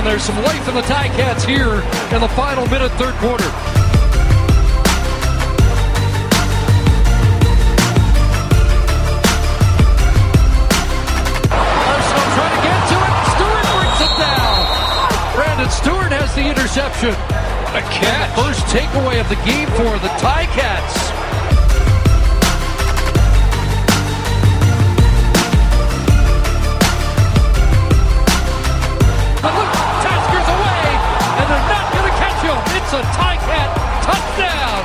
there's some life in the Ticats here in the final minute, third quarter. Arsenault trying to get to it. Stewart brings it down. Brandon Stewart has the interception. A catch. First takeaway of the game for the Ticats. It's a Ticat touchdown.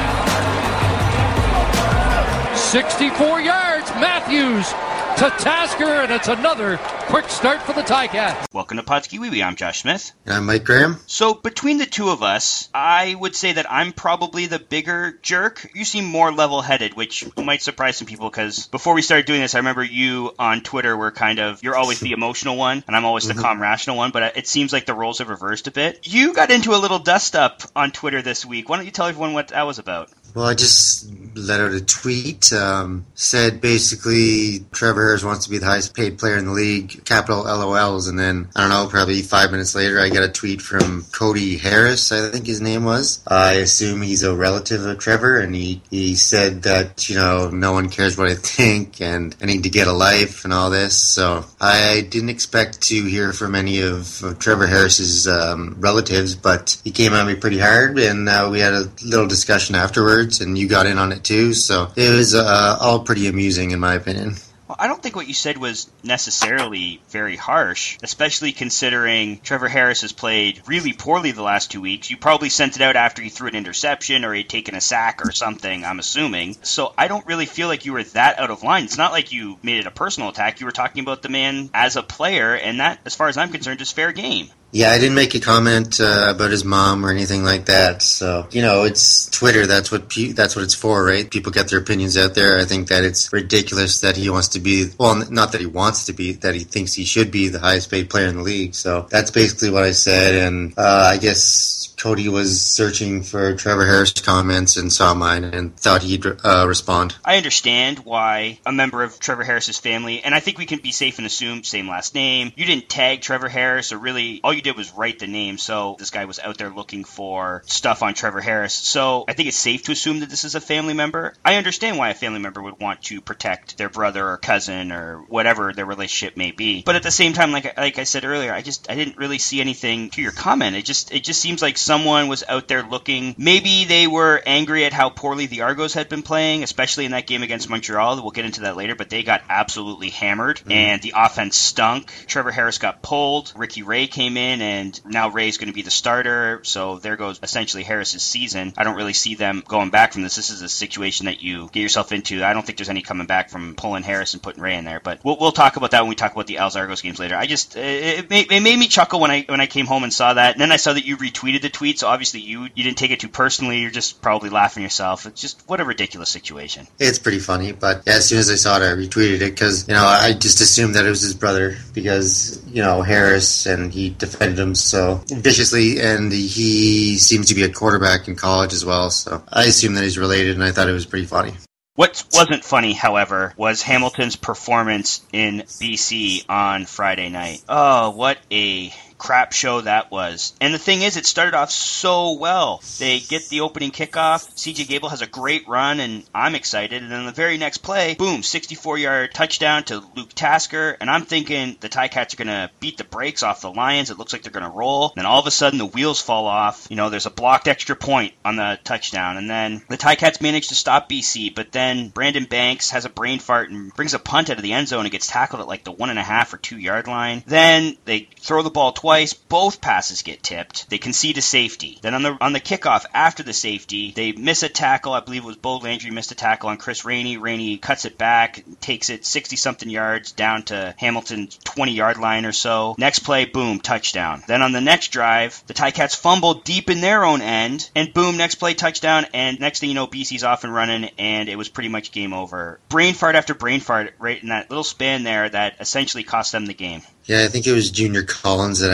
64 yards. Matthews to Tasker, and it's another quick start for the Ticats. Welcome to Podski Wee Wee. I'm Josh Smith. And I'm Mike Graham. So between the two of us, I would say that I'm probably the bigger jerk. You seem more level-headed, which might surprise some people, because before we started doing this, I remember you on Twitter were you're always the emotional one, and I'm always the calm, rational one, but it seems like the roles have reversed a bit. You got into a little dust-up on Twitter this week. Why don't you tell everyone what that was about? Well, I just let out a tweet, said basically Trevor Harris wants to be the highest paid player in the league, capital LOLs, and then, I don't know, probably 5 minutes later I got a tweet from Cody Harris, I think his name was. I assume he's a relative of Trevor, and he said that, no one cares what I think, and I need to get a life and all this, so I didn't expect to hear from any of Trevor Harris's relatives, but he came at me pretty hard, and we had a little discussion afterwards, and you got in on it too, so it was all pretty amusing in my opinion. Well, I don't think what you said was necessarily very harsh, especially considering Trevor Harris has played really poorly the last 2 weeks. You probably sent it out after he threw an interception or he'd taken a sack or something, I'm assuming. So I don't really feel like you were that out of line. It's not like you made it a personal attack. You were talking about the man as a player, and that, as far as I'm concerned, is fair game. Yeah, I didn't make a comment about his mom or anything like that. So, it's Twitter. That's what it's for, right? People get their opinions out there. I think that it's ridiculous that he wants to be, well, not that he wants to be, that he thinks he should be the highest paid player in the league. So that's basically what I said. And I guess Cody was searching for Trevor Harris comments and saw mine and thought he'd respond. I understand why a member of Trevor Harris's family, and I think we can be safe and assume same last name. You didn't tag Trevor Harris, or really all you did was write the name, so this guy was out there looking for stuff on Trevor Harris. So I think it's safe to assume that this is a family member. I understand why a family member would want to protect their brother or cousin or whatever their relationship may be. But at the same time, like I said earlier, I didn't really see anything to your comment. It just seems like someone was out there looking. Maybe they were angry at how poorly the Argos had been playing, especially in that game against Montreal. We'll get into that later, but they got absolutely hammered, and the offense stunk. Trevor Harris got pulled. Ricky Ray came in, and now Ray's going to be the starter, so there goes essentially Harris's season. I don't really see them going back from this. This is a situation that you get yourself into. I don't think there's any coming back from pulling Harris and putting Ray in there, but we'll talk about that when we talk about the Als Argos games later. It made me chuckle when I came home and saw that, and then I saw that you retweeted the tweet, so obviously you didn't take it too personally. You're just probably laughing yourself. It's just, what a ridiculous situation. It's pretty funny, but yeah, as soon as I saw it, I retweeted it because, I just assumed that it was his brother because, Harris, and he defended him so viciously, and he seems to be a quarterback in college as well, so I assumed that he's related, and I thought it was pretty funny. What wasn't funny, however, was Hamilton's performance in BC on Friday night. Oh, what a crap show that was. And the thing is, it started off so well. They get the opening kickoff. CJ Gable has a great run, and I'm excited. And then the very next play, boom, 64-yard touchdown to Luke Tasker. And I'm thinking the Ticats are going to beat the brakes off the Lions. It looks like they're going to roll. Then all of a sudden, the wheels fall off. There's a blocked extra point on the touchdown. And then the Ticats manage to stop BC, but then Brandon Banks has a brain fart and brings a punt out of the end zone and gets tackled at like the 1.5 or 2 yard line. Then they throw the ball twice. Both passes get tipped. They concede a safety. Then on the kickoff after the safety, they miss a tackle. I believe it was Bo Landry missed a tackle on Chris Rainey. Rainey cuts it back, takes it 60-something yards down to Hamilton's 20-yard line or so. Next play, boom, touchdown. Then on the next drive, the Ticats fumble deep in their own end, and boom, next play, touchdown, and next thing you know, BC's off and running, and it was pretty much game over. Brain fart after brain fart right in that little span there that essentially cost them the game. Yeah, I think it was Junior Collins that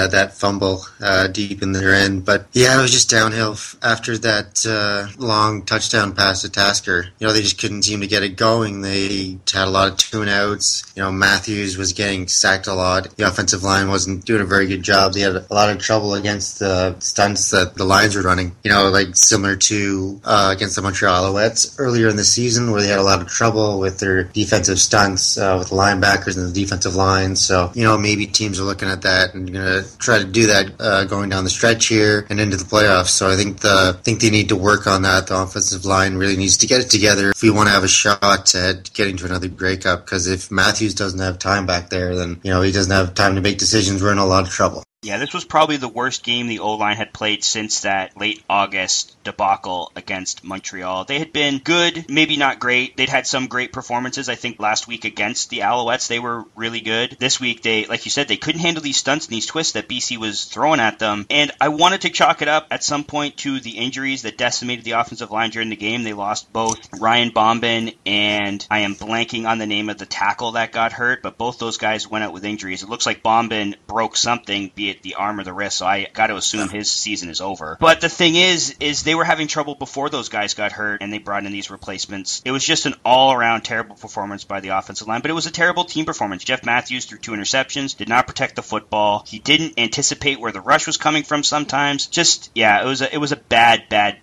had that fumble deep in their end. But yeah, it was just downhill after that long touchdown pass to Tasker. They just couldn't seem to get it going. They had a lot of tune-outs. Matthews was getting sacked a lot. The offensive line wasn't doing a very good job. They had a lot of trouble against the stunts that the Lions were running. Like similar to against the Montreal Alouettes earlier in the season, where they had a lot of trouble with their defensive stunts with the linebackers and the defensive line. So, maybe teams are looking at that and going to try to do that going down the stretch here and into the playoffs. So I think they need to work on that. The offensive line really needs to get it together if we want to have a shot at getting to another Grey Cup, because if Matthews doesn't have time back there, then, he doesn't have time to make decisions. We're in a lot of trouble. Yeah, this was probably the worst game the O-line had played since that late August debacle against Montreal. They had been good, maybe not great. They'd had some great performances. I think last week against the Alouettes, they were really good. This week, they, like you said, they couldn't handle these stunts and these twists that BC was throwing at them. And I wanted to chalk it up at some point to the injuries that decimated the offensive line during the game. They lost both Ryan Bombin and I am blanking on the name of the tackle that got hurt, but both those guys went out with injuries. It looks like Bombin broke something, be it the arm or the wrist, so I got to assume his season is over. But the thing is they were having trouble before those guys got hurt, and they brought in these replacements. It was just an all-around terrible performance by the offensive line, but it was a terrible team performance. Jeff Matthews threw 2 interceptions, did not protect the football. He didn't anticipate where the rush was coming from sometimes. Just, yeah, it was a bad.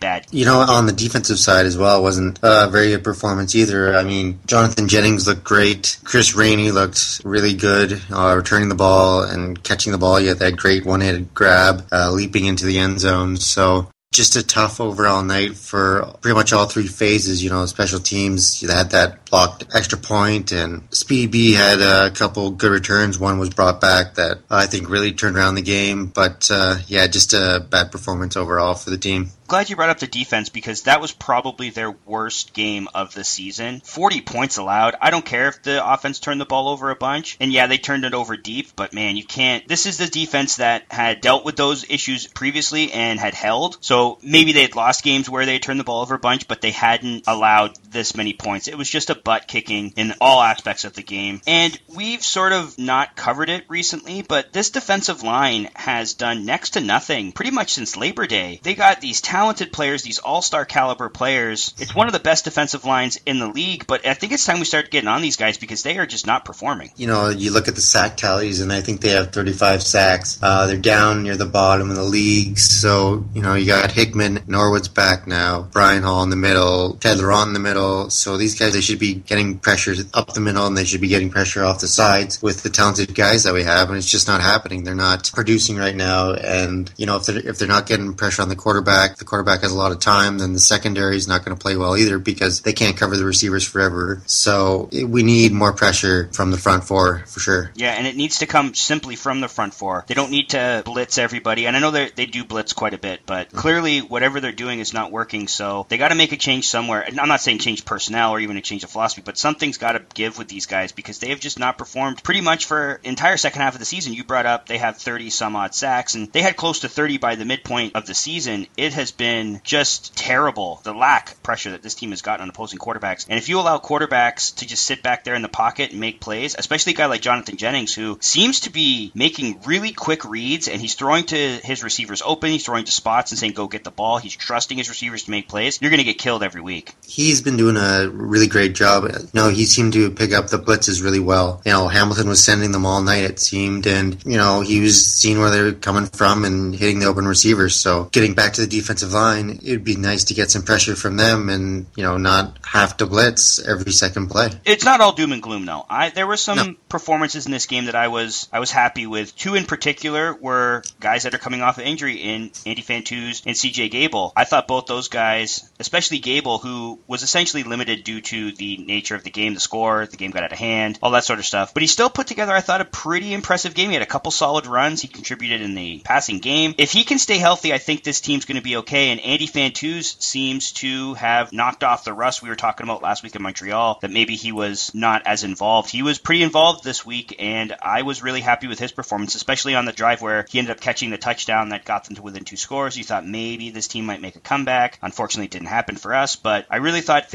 On the defensive side as well, it wasn't a very good performance either. I mean, Jonathan Jennings looked great. Chris Rainey looked really good, returning the ball and catching the ball. He had that great one-handed grab, leaping into the end zone. So just a tough overall night for pretty much all 3 phases. Special teams, they had that blocked extra point, and Speedy B had a couple good returns. One was brought back that I think really turned around the game. But just a bad performance overall for the team. Glad you brought up the defense, because that was probably their worst game of the season. 40 points allowed. I don't care if the offense turned the ball over a bunch. And yeah, they turned it over deep, but man, you can't. This is the defense that had dealt with those issues previously and had held. So maybe they had lost games where they had turned the ball over a bunch, but they hadn't allowed this many points. It was just a butt kicking in all aspects of the game. And we've sort of not covered it recently, but this defensive line has done next to nothing pretty much since Labor Day. They got these talented players, these all-star caliber players. It's one of the best defensive lines in the league, but I think it's time we start getting on these guys because they are just not performing. You look at the sack tallies, and I think they have 35 sacks. They're down near the bottom of the league, so, you got Hickman, Norwood's back now, Brian Hall in the middle, Ted Laurent in the middle, so these guys, they should be getting pressure up the middle, and they should be getting pressure off the sides with the talented guys that we have, and it's just not happening. They're not producing right now, and, if they're not getting pressure on the quarterback has a lot of time, then the secondary is not going to play well either because they can't cover the receivers forever. So we need more pressure from the front four for sure. Yeah, and it needs to come simply from the front four. They don't need to blitz everybody, and I know they do blitz quite a bit, but clearly whatever they're doing is not working, so they got to make a change somewhere. And I'm not saying change personnel or even a change of philosophy, but something's got to give with these guys because they have just not performed pretty much for entire second half of the season. You brought up they have 30 some odd sacks, and they had close to 30 by the midpoint of the season. It has been just terrible, the lack of pressure that this team has gotten on opposing quarterbacks. And if you allow quarterbacks to just sit back there in the pocket and make plays, especially a guy like Jonathan Jennings, who seems to be making really quick reads, and he's throwing to his receivers open, he's throwing to spots and saying, go get the ball. He's trusting his receivers to make plays. You're going to get killed every week. He's been doing a really great job. He seemed to pick up the blitzes really well. Hamilton was sending them all night, it seemed, and, he was seeing where they were coming from and hitting the open receivers. So getting back to the defensive line, it'd be nice to get some pressure from them and, not have to blitz every second play. It's not all doom and gloom, though. There were some performances in this game that I was happy with. 2 in particular were guys that are coming off of injury in Andy Fantuz and CJ Gable. I thought both those guys, especially Gable, who was essentially limited due to the nature of the game, the score, the game got out of hand, all that sort of stuff. But he still put together, I thought, a pretty impressive game. He had a couple solid runs. He contributed in the passing game. If he can stay healthy, I think this team's going to be okay. And Andy Fantuz seems to have knocked off the rust we were talking about last week in Montreal, that maybe he was not as involved. He was pretty involved this week, and I was really happy with his performance, especially on the drive where he ended up catching the touchdown that got them to within 2 scores. You thought maybe this team might make a comeback. Unfortunately, it didn't happen for us, but I really thought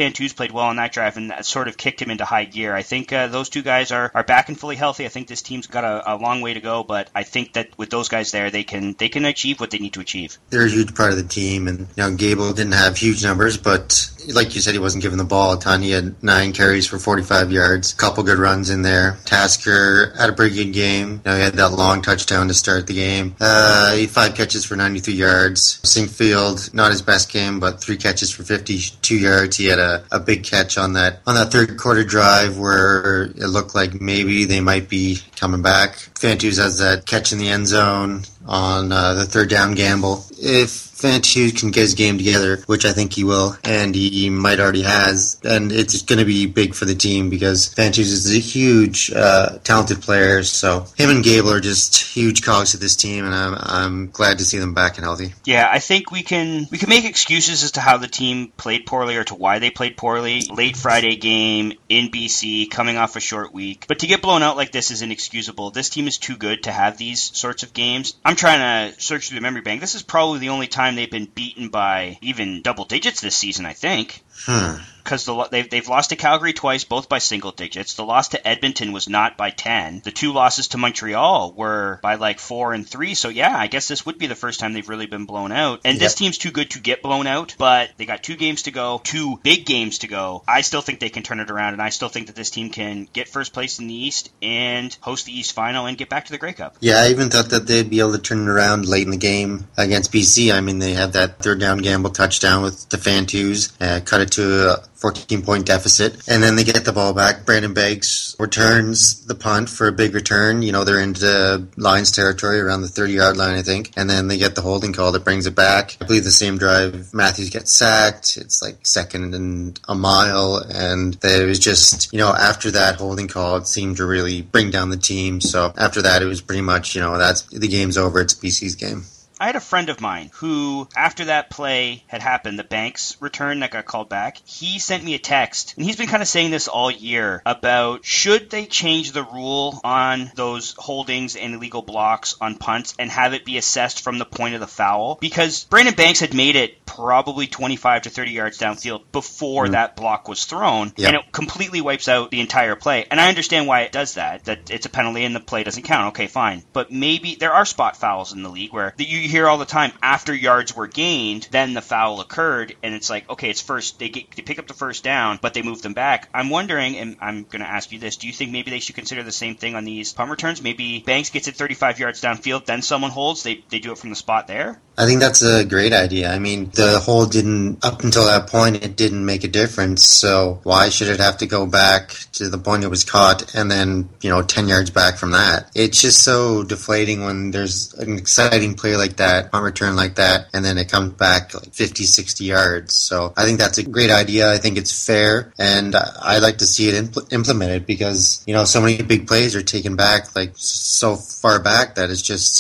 Fantuz played well on that drive, and that sort of kicked him into high gear. I think those two guys are back and fully healthy. I think this team's got a long way to go, but I think that with those guys there, they can achieve what they need to achieve. They're a huge part of the team, and Gable didn't have huge numbers, but like you said, he wasn't given the ball a ton. He had 9 carries for 45 yards, a couple good runs in there. Tasker had a pretty good game. He had that long touchdown to start the game. He had 5 catches for 93 yards. Sinkfield, not his best game, but 3 catches for 52 yards. He had a big catch on that third quarter drive where it looked like maybe they might be coming back. Fantuz has that catch in the end zone on the third down gamble. If Fantuz can get his game together, which I think he will, and he might already has, and it's going to be big for the team because Fantuz is a huge, talented player. So him and Gable are just huge cogs to this team, and I'm glad to see them back and healthy. Yeah, I think we can make excuses as to how the team played poorly or to why they played poorly. Late Friday game in BC, coming off a short week, but to get blown out like this is inexcusable. This team is too good to have these sorts of games. I'm trying to search through the memory bank. This is probably the only time they've been beaten by even double digits this season, I think. Because they've lost to Calgary twice, both by single digits. The loss to Edmonton was not by 10. The 2 losses to Montreal were by like 4 and 3. So yeah, I guess this would be the first time they've really been blown out. And this team's too good to get blown out, but they got 2 games to go, 2 big games to go. I still think they can turn it around, and I still think that this team can get first place in the East and host the East Final and get back to the Grey Cup. Yeah, I even thought that they'd be able to turn it around late in the game against BC. I mean, they had that third down gamble touchdown with the Fantuz, cut it to a 14-point deficit, and then they get the ball back. Brandon Beggs returns the punt for a big return. They're into Lions territory around the 30-yard line, I think, and then they get the holding call that brings it back. I believe the same drive, Matthews gets sacked. It's like 2nd and a mile, and it was just, after that holding call, it seemed to really bring down the team. So after that, it was pretty much, that's the game's over. It's BC's game. I had a friend of mine who, after that play had happened, the Banks return that got called back, he sent me a text, and he's been kind of saying this all year about should they change the rule on those holdings and illegal blocks on punts and have it be assessed from the point of the foul? Because Brandon Banks had made it probably 25 to 30 yards downfield before that block was thrown, and it completely wipes out the entire play. And I understand why it does that it's a penalty and the play doesn't count. Okay, fine. But maybe there are spot fouls in the league where you hear all the time after yards were gained, then the foul occurred, and it's like, okay, it's first, they pick up the first down, but they move them back. I'm wondering, and I'm going to ask you this, do you think maybe they should consider the same thing on these punt returns? Maybe Banks gets it 35 yards downfield, then someone holds, they do it from the spot there? I think that's a great idea. I mean, the hold didn't, up until that point, it didn't make a difference, so why should it have to go back to the point it was caught and then, 10 yards back from that? It's just so deflating when there's an exciting play like that, punt return like that, and then it comes back like 50, 60 yards. So I think that's a great idea. I think it's fair, and I'd like to see it implemented because, so many big plays are taken back like so far back that it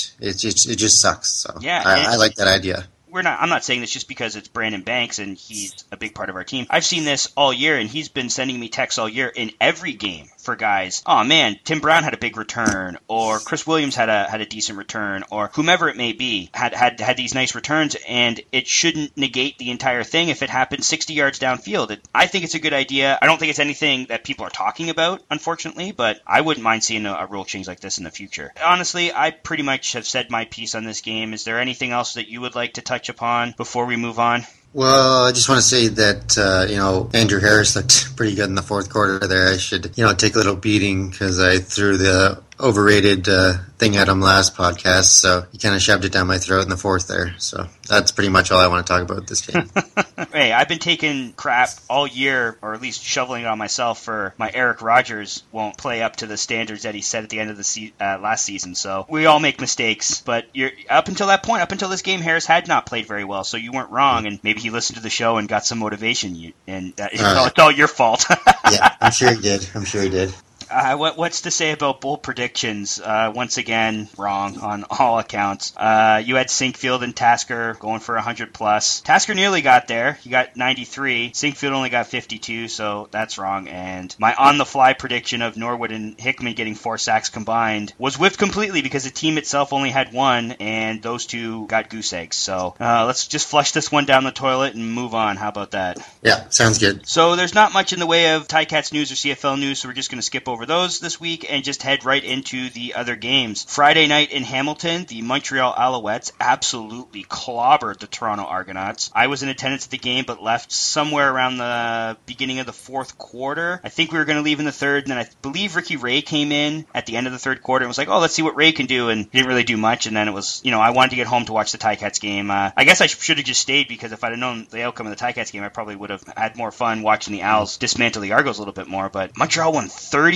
just sucks. So yeah, I like that idea. I'm not saying this just because it's Brandon Banks and he's a big part of our team. I've seen this all year, and he's been sending me texts all year in every game for guys. Oh man, Tim Brown had a big return, or Chris Williams had a decent return, or whomever it may be had these nice returns, and it shouldn't negate the entire thing if it happens 60 yards downfield. I think it's a good idea. I don't think it's anything that people are talking about, unfortunately, but I wouldn't mind seeing a rule change like this in the future. Honestly, I pretty much have said my piece on this game. Is there anything else that you would like to touch upon before we move on? Well, I just want to say that, Andrew Harris looked pretty good in the fourth quarter there. I should, take a little beating because I threw the overrated thing at him last podcast, so he kind of shoved it down my throat in the fourth there. So that's pretty much all I want to talk about this game. Hey, I've been taking crap all year, or at least shoveling it on myself for my Eric Rogers won't play up to the standards that he set at the end of the last season. So we all make mistakes, but up until that point, up until this game, Harris had not played very well, so you weren't wrong, and maybe he listened to the show and got some motivation, and it's all your fault. Yeah, I'm sure he did. What's to say about bowl predictions? Once again, wrong on all accounts. You had Sinkfield and Tasker going for 100 plus. Tasker nearly got there. He got 93. Sinkfield only got 52, so that's wrong. And my on-the-fly prediction of Norwood and Hickman getting 4 sacks combined was whiffed completely because the team itself only had 1, and those 2 got goose eggs. So let's just flush this one down the toilet and move on. How about that? Yeah, sounds good. So there's not much in the way of Ticats news or CFL news, so we're just going to skip over those this week and just head right into the other games. Friday night in Hamilton, the Montreal Alouettes absolutely clobbered the Toronto Argonauts. I was in attendance at the game, but left somewhere around the beginning of the fourth quarter. I think we were going to leave in the third, and then I believe Ricky Ray came in at the end of the third quarter and was like, oh, let's see what Ray can do, and he didn't really do much, and then it was, I wanted to get home to watch the Ticats game. I guess I should have just stayed, because if I'd have known the outcome of the Ticats game, I probably would have had more fun watching the Owls dismantle the Argos a little bit more, but Montreal won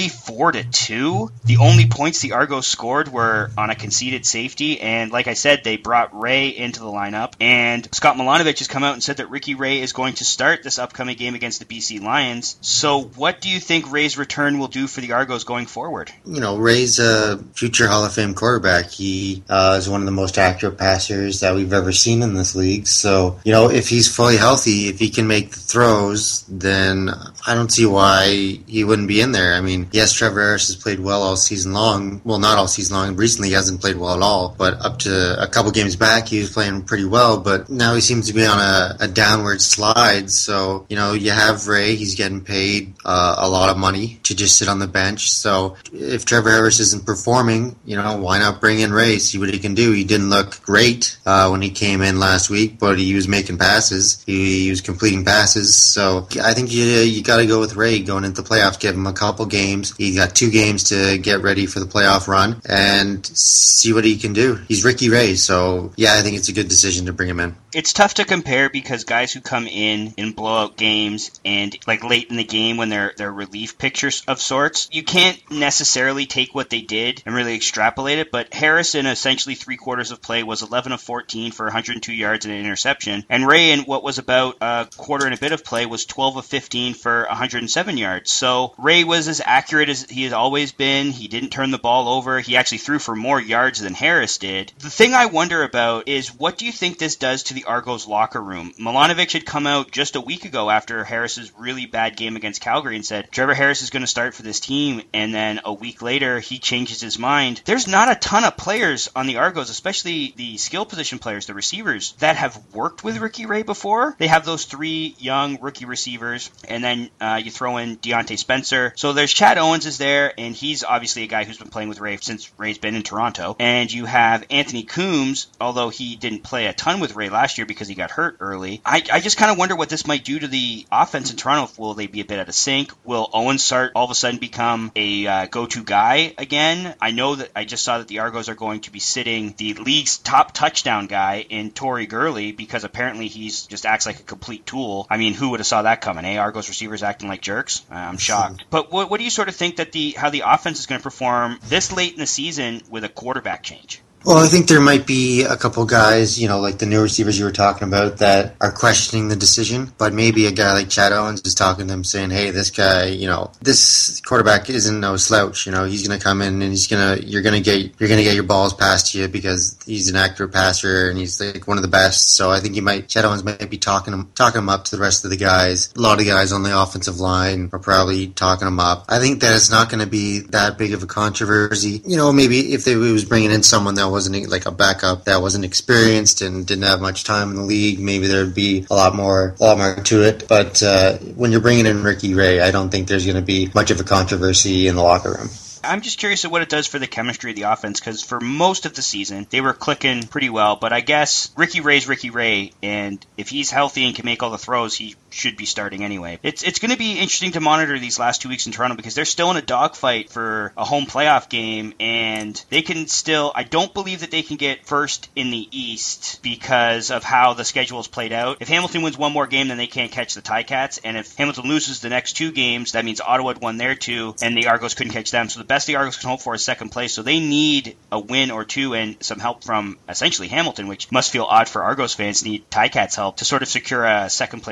34-2. The only points the Argos scored were on a conceded safety, and like I said, they brought Ray into the lineup, and Scott Milanovic has come out and said that Ricky Ray is going to start this upcoming game against the BC Lions. So what do you think Ray's return will do for the Argos going forward? Ray's a future Hall of Fame quarterback. He is one of the most accurate passers that we've ever seen in this league. So, if he's fully healthy, if he can make the throws, then I don't see why he wouldn't be in there. I mean, yes, Trevor Harris has played well all season long. Well, not all season long. Recently, he hasn't played well at all. But up to a couple games back, he was playing pretty well. But now he seems to be on a downward slide. So, you have Ray. He's getting paid a lot of money to just sit on the bench. So if Trevor Harris isn't performing, why not bring in Ray, see what he can do? He didn't look great when he came in last week, but he was making passes. He was completing passes. So I think you got to go with Ray going into the playoffs. Give him a couple games. He got 2 games to get ready for the playoff run and see what he can do. He's Ricky Ray, so yeah, I think it's a good decision to bring him in. It's tough to compare because guys who come in blowout games and like late in the game when they're relief pitchers of sorts, you can't necessarily take what they did and really extrapolate it, but Harris in essentially 3 quarters of play was 11 of 14 for 102 yards and an interception, and Ray in what was about a quarter and a bit of play was 12 of 15 for 107 yards. So Ray was as accurate as he has always been. He didn't turn the ball over. He actually threw for more yards than Harris did. The thing I wonder about is, what do you think this does to the Argos locker room? Milanovic had come out just a week ago after Harris's really bad game against Calgary and said Trevor Harris is going to start for this team, and then a week later he changes his mind. There's not a ton of players on the Argos, especially the skill position players, the receivers, that have worked with Ricky Ray before. They have those 3 young rookie receivers, and then you throw in Deontay Spencer. So there's Chad Owens is there, and he's obviously a guy who's been playing with Ray since Ray's been in Toronto. And you have Anthony Coombs, although he didn't play a ton with Ray last year because he got hurt early. I just kind of wonder what this might do to the offense in Toronto. Will they be a bit out of sync? Will Owens start all of a sudden become a go-to guy again? I know that I just saw that the Argos are going to be sitting the league's top touchdown guy in Torrey Gurley because apparently he's just acts like a complete tool. I mean, who would have saw that coming, eh? Argos receivers acting like jerks? I'm shocked. But what do you sort of think that how the offense is going to perform this late in the season with a quarterback change? Well, I think there might be a couple guys, like the new receivers you were talking about, that are questioning the decision. But maybe a guy like Chad Owens is talking to them saying, hey, this guy, this quarterback isn't no slouch. He's going to come in and you're going to get your balls passed to you because he's an accurate passer and he's like one of the best. So I think Chad Owens might be talking him up to the rest of the guys. A lot of the guys on the offensive line are probably talking him up. I think that it's not going to be that big of a controversy. Maybe if it was bringing in someone that wasn't like a backup that wasn't experienced and didn't have much time in the league, maybe there'd be a lot more to it. But when you're bringing in Ricky Ray, I don't think there's going to be much of a controversy in the locker room. I'm just curious of what it does for the chemistry of the offense, because for most of the season, they were clicking pretty well. But I guess Ricky Ray's Ricky Ray, and if he's healthy and can make all the throws, he should be starting anyway. It's going to be interesting to monitor these last 2 weeks in Toronto because they're still in a dogfight for a home playoff game, and they can still, I don't believe that they can get first in the East because of how the schedule is played out. If Hamilton wins one more game, then they can't catch the Ticats, and if Hamilton loses the next 2 games, that means Ottawa won their 2, and the Argos couldn't catch them. So the best the Argos can hope for is second place, so they need a win or 2 and some help from essentially Hamilton, which must feel odd for Argos fans, need Ticats help to sort of secure a second place spot. So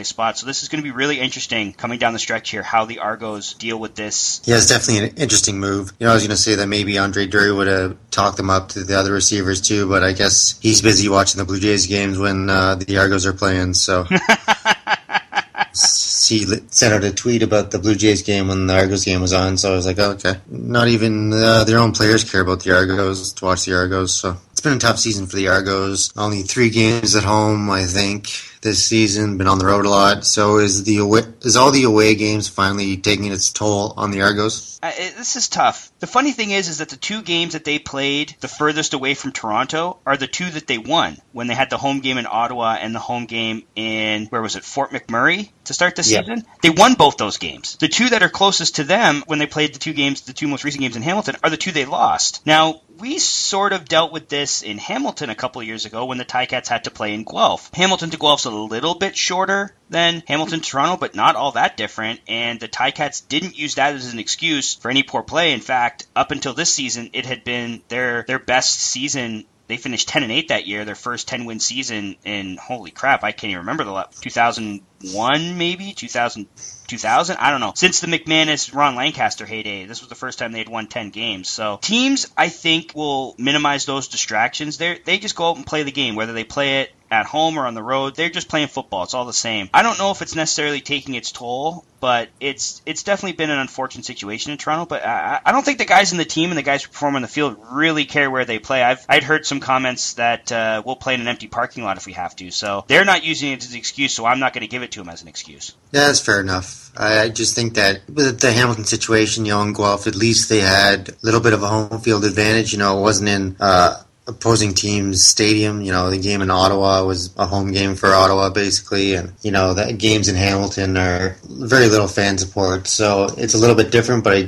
this is going to be really interesting coming down the stretch here, how the Argos deal with this. Yeah, it's definitely an interesting move. I was going to say that maybe Andre Drury would have talked them up to the other receivers too, but I guess he's busy watching the Blue Jays games when the Argos are playing, so... He sent out a tweet about the Blue Jays game when the Argos game was on, so I was like, oh, okay. Not even their own players care about the Argos, to watch the Argos, so... It's been a tough season for the Argos. Only 3 games at home, I think, this season. Been on the road a lot. So is all the away games finally taking its toll on the Argos? This is tough. The funny thing is that the 2 games that they played the furthest away from Toronto are the 2 that they won when they had the home game in Ottawa and the home game in, Fort McMurray to start the season. They won both those games. The 2 that are closest to them when they played the 2 most recent games in Hamilton are the 2 they lost. Now, we sort of dealt with this in Hamilton a couple of years ago when the Ticats had to play in Guelph. Hamilton to Guelph's a little bit shorter than Hamilton to Toronto, but not all that different, and the Ticats didn't use that as an excuse for any poor play. In fact, up until this season, it had been their best season. They finished 10-8 that year, their first 10-win season in, holy crap, I can't even remember 2001 maybe? 2000, I don't know. Since the McManus, Ron Lancaster heyday, this was the first time they had won 10 games. So teams, I think, will minimize those distractions. They just go out and play the game, whether they play it at home or on the road. They're just playing football. It's all the same. I don't know if it's necessarily taking its toll, but it's definitely been an unfortunate situation in Toronto. But I don't think the guys in the team and the guys who perform on the field really care where they play. I'd heard some comments that we'll play in an empty parking lot if we have to. So they're not using it as an excuse, so I'm not going to give it to them as an excuse. Yeah, that's fair enough. I just think that with the Hamilton situation, in Guelph, at least they had a little bit of a home field advantage. It wasn't in opposing team's stadium. The game in Ottawa was a home game for Ottawa, basically, and the games in Hamilton are very little fan support, so it's a little bit different. But I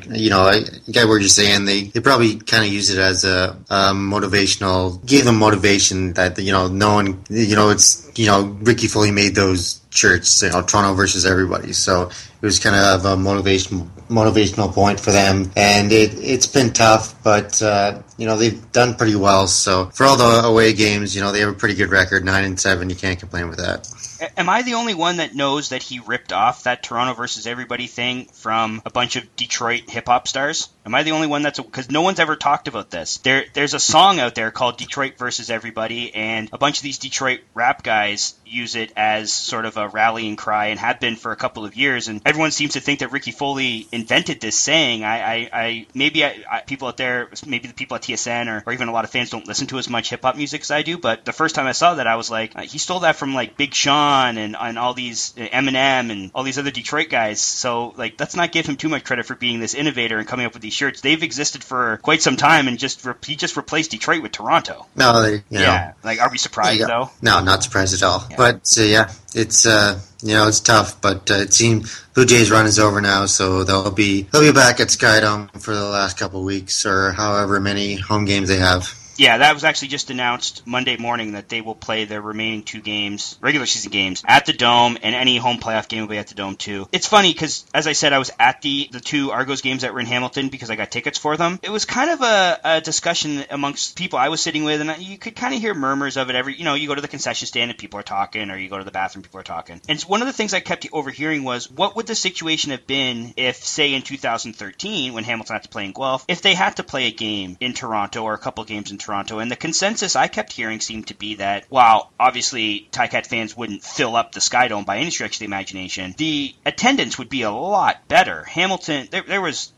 get what you're saying. They probably kind of use it as a motivational, give them motivation that no one, it's Ricky Foley made those shirts, Toronto versus everybody, so it was kind of a motivational point for them, and it's been tough, but they've done pretty well. So for all the away games, they have a pretty good record, 9-7. You can't complain with that. Am I the only one that knows that he ripped off that Toronto versus everybody thing from a bunch of Detroit hip-hop stars? Am I the only one because no one's ever talked about this. There's a song out there called Detroit versus Everybody, and a bunch of these Detroit rap guys use it as sort of a rallying cry and have been for a couple of years, and everyone seems to think that Ricky Foley invented this saying. Maybe people out there, maybe the people at TSN or even a lot of fans don't listen to as much hip-hop music as I do, but the first time I saw that, I was like, he stole that from like Big Sean and all these Eminem and all these other Detroit guys. So let's not give him too much credit for being this innovator and coming up with these shirts. They've existed for quite some time, and he just replaced Detroit with Toronto. No, yeah. Are we surprised though? No, not surprised at all. Yeah. But it's it's tough. But it seems Blue Jays run is over now, so they'll be back at Skydome for the last couple of weeks or however many home games they have. Yeah, that was actually just announced Monday morning that they will play their remaining 2 games, regular season games, at the Dome, and any home playoff game will be at the Dome too. It's funny because, as I said, I was at the 2 Argos games that were in Hamilton because I got tickets for them. It was kind of a discussion amongst people I was sitting with, and you could kind of hear murmurs of it you go to the concession stand and people are talking, or you go to the bathroom, people are talking. And one of the things I kept overhearing was, what would the situation have been if, say, in 2013, when Hamilton had to play in Guelph, if they had to play a game in Toronto or a couple games in Toronto? And the consensus I kept hearing seemed to be that, while obviously Ticat fans wouldn't fill up the Skydome by any stretch of the imagination, the attendance would be a lot better. Hamilton, there was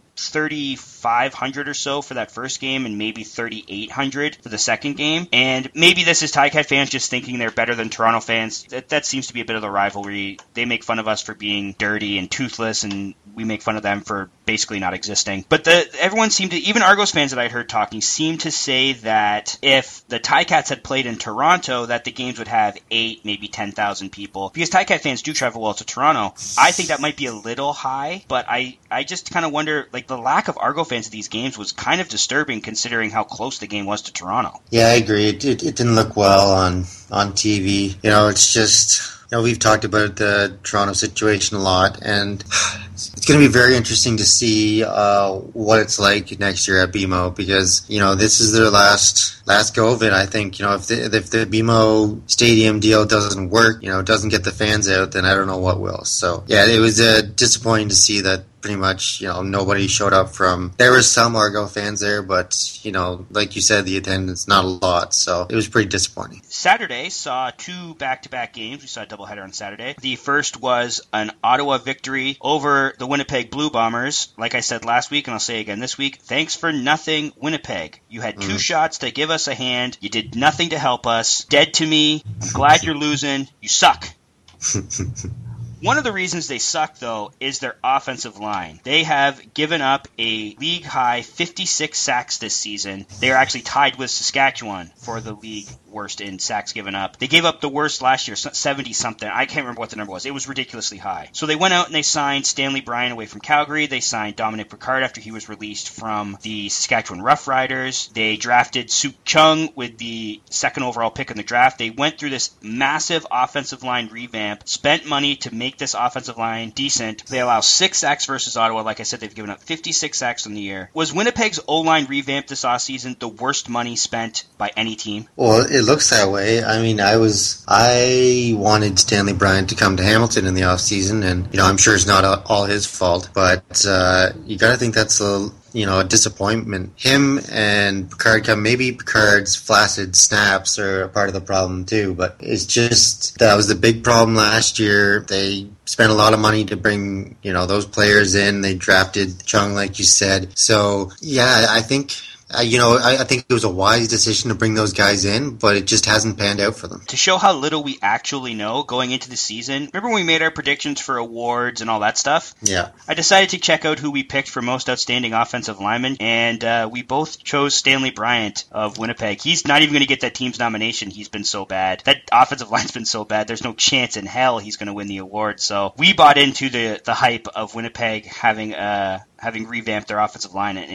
3,500 or so for that first game and maybe 3,800 for the second game. And maybe this is Ticat fans just thinking they're better than Toronto fans. That seems to be a bit of the rivalry. They make fun of us for being dirty and toothless, and we make fun of them for basically not existing. But everyone seemed to, even Argos fans that I'd heard talking, seemed to say that if the Ticats had played in Toronto, that the games would have 8, maybe 10,000 people. Because Ticat fans do travel well to Toronto. I think that might be a little high, but I just kind of wonder, the lack of Argo fans at these games was kind of disturbing considering how close the game was to Toronto. Yeah, I agree. It didn't look well on TV. It's just... we've talked about the Toronto situation a lot, and It's going to be very interesting to see what it's like next year at BMO because, this is their last go of it. I think, if the BMO Stadium deal doesn't work, doesn't get the fans out, then I don't know what will. So, yeah, it was disappointing to see that pretty much, nobody showed up there was some Argo fans there, but, like you said, the attendance, not a lot. So it was pretty disappointing. Saturday saw 2 back-to-back games. We saw a doubleheader on Saturday. The first was an Ottawa victory over the Winnipeg Blue Bombers. Like I said last week, and I'll say again this week, thanks for nothing, Winnipeg. You had 2 shots to give us a hand. You did nothing to help us. Dead to me. I'm glad you're losing. You suck. One of the reasons they suck, though, is their offensive line. They have given up a league-high 56 sacks this season. They are actually tied with Saskatchewan for the league worst in sacks given up. They gave up the worst last year, 70-something. I can't remember what the number was. It was ridiculously high. So they went out and they signed Stanley Bryan away from Calgary. They signed Dominic Picard after he was released from the Saskatchewan Roughriders. They drafted Suk Chung with the second overall pick in the draft. They went through this massive offensive line revamp, spent money to make this offensive line decent. They allow 6 sacks versus Ottawa. Like I said, they've given up 56 sacks in the year. Was Winnipeg's O-line revamp this offseason the worst money spent by any team? Well, it looks that way. I mean, I wanted Stanley Bryan to come to Hamilton in the offseason, and, I'm sure it's not all his fault, but you got to think that's a disappointment. Him and Picard maybe Picard's flaccid snaps are a part of the problem too, but it's just, that was the big problem last year. They spent a lot of money to bring, those players in. They drafted Chung, like you said. So, yeah, I think... I think it was a wise decision to bring those guys in, but it just hasn't panned out for them. To show how little we actually know going into the season, remember when we made our predictions for awards and all that stuff? Yeah. I decided to check out who we picked for most outstanding offensive lineman, and we both chose Stanley Bryant of Winnipeg. He's not even going to get that team's nomination. He's been so bad. That offensive line's been so bad, there's no chance in hell he's going to win the award. So we bought into the hype of Winnipeg having revamped their offensive line, and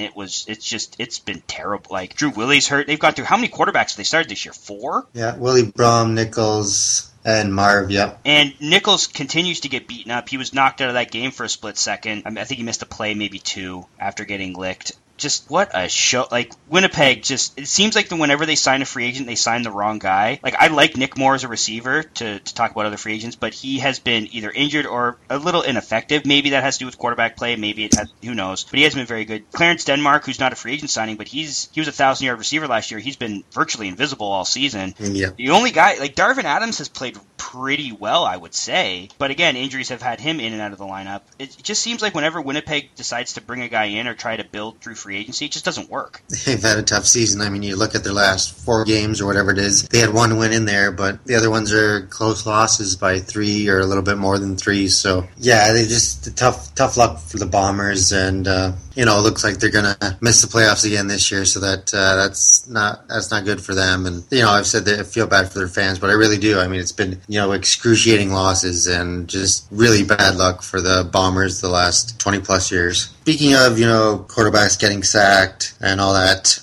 it's been terrible. Like, Drew Willie's hurt. They've gone through, how many quarterbacks have they started this year? 4? Yeah, Willie Brom, Nichols, and Marv, yep. And Nichols continues to get beaten up. He was knocked out of that game for a split second. I think he missed a play, maybe 2, after getting licked. Just what a show. Like, Winnipeg it seems like whenever they sign a free agent, they sign the wrong guy. Like, I like Nick Moore as a receiver to talk about other free agents, but he has been either injured or a little ineffective. Maybe that has to do with quarterback play. Maybe it has, who knows. But he hasn't been very good. Clarence Denmark, who's not a free agent signing, but he was a 1,000-yard receiver last year. He's been virtually invisible all season. Yeah. The only guy, like, Darvin Adams has played pretty well, I would say. But again, injuries have had him in and out of the lineup. It just seems like whenever Winnipeg decides to bring a guy in or try to build through free agency, it just doesn't work. They've had a tough season. I mean, you look at their last 4 games or whatever it is. They had 1 win in there, but the other ones are close losses by 3 or a little bit more than 3. So, yeah, they just tough luck for the Bombers, and it looks like they're gonna miss the playoffs again this year. So that's not good for them. And I've said that I feel bad for their fans, but I really do. I mean, it's been excruciating losses and just really bad luck for the Bombers the last 20 plus years. Speaking of, quarterbacks getting sacked and all that,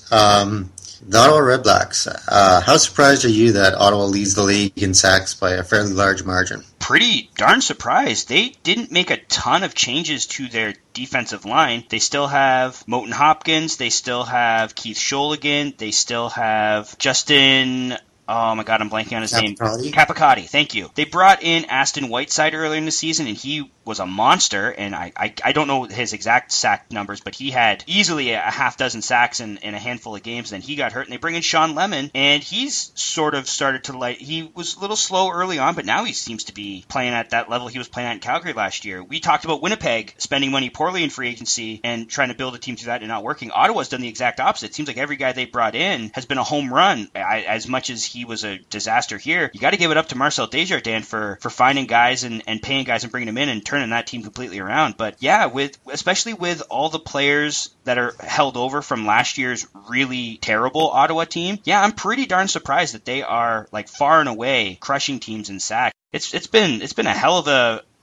the Ottawa Redblacks, how surprised are you that Ottawa leads the league in sacks by a fairly large margin? Pretty darn surprised. They didn't make a ton of changes to their defensive line. They still have Moten Hopkins. They still have Keith Sholigan. They still have Justin... Oh my God, I'm blanking on his name. Capicotti, thank you. They brought in Aston Whiteside earlier in the season, and he was a monster, and I don't know his exact sack numbers, but he had easily a half dozen sacks in a handful of games, then he got hurt, and they bring in Sean Lemon, and he's sort of started to he was a little slow early on, but now he seems to be playing at that level he was playing at in Calgary last year. We talked about Winnipeg spending money poorly in free agency and trying to build a team through that and not working. Ottawa's done the exact opposite. It seems like every guy they brought in has been a home run. As much as he was a disaster here, you got to give it up to Marcel Desjardins for finding guys and paying guys and bringing them in and turning that team completely around. But yeah, especially with all the players that are held over from last year's really terrible Ottawa team, yeah, I'm pretty darn surprised that they are like far and away crushing teams in sacks. It's been a hell of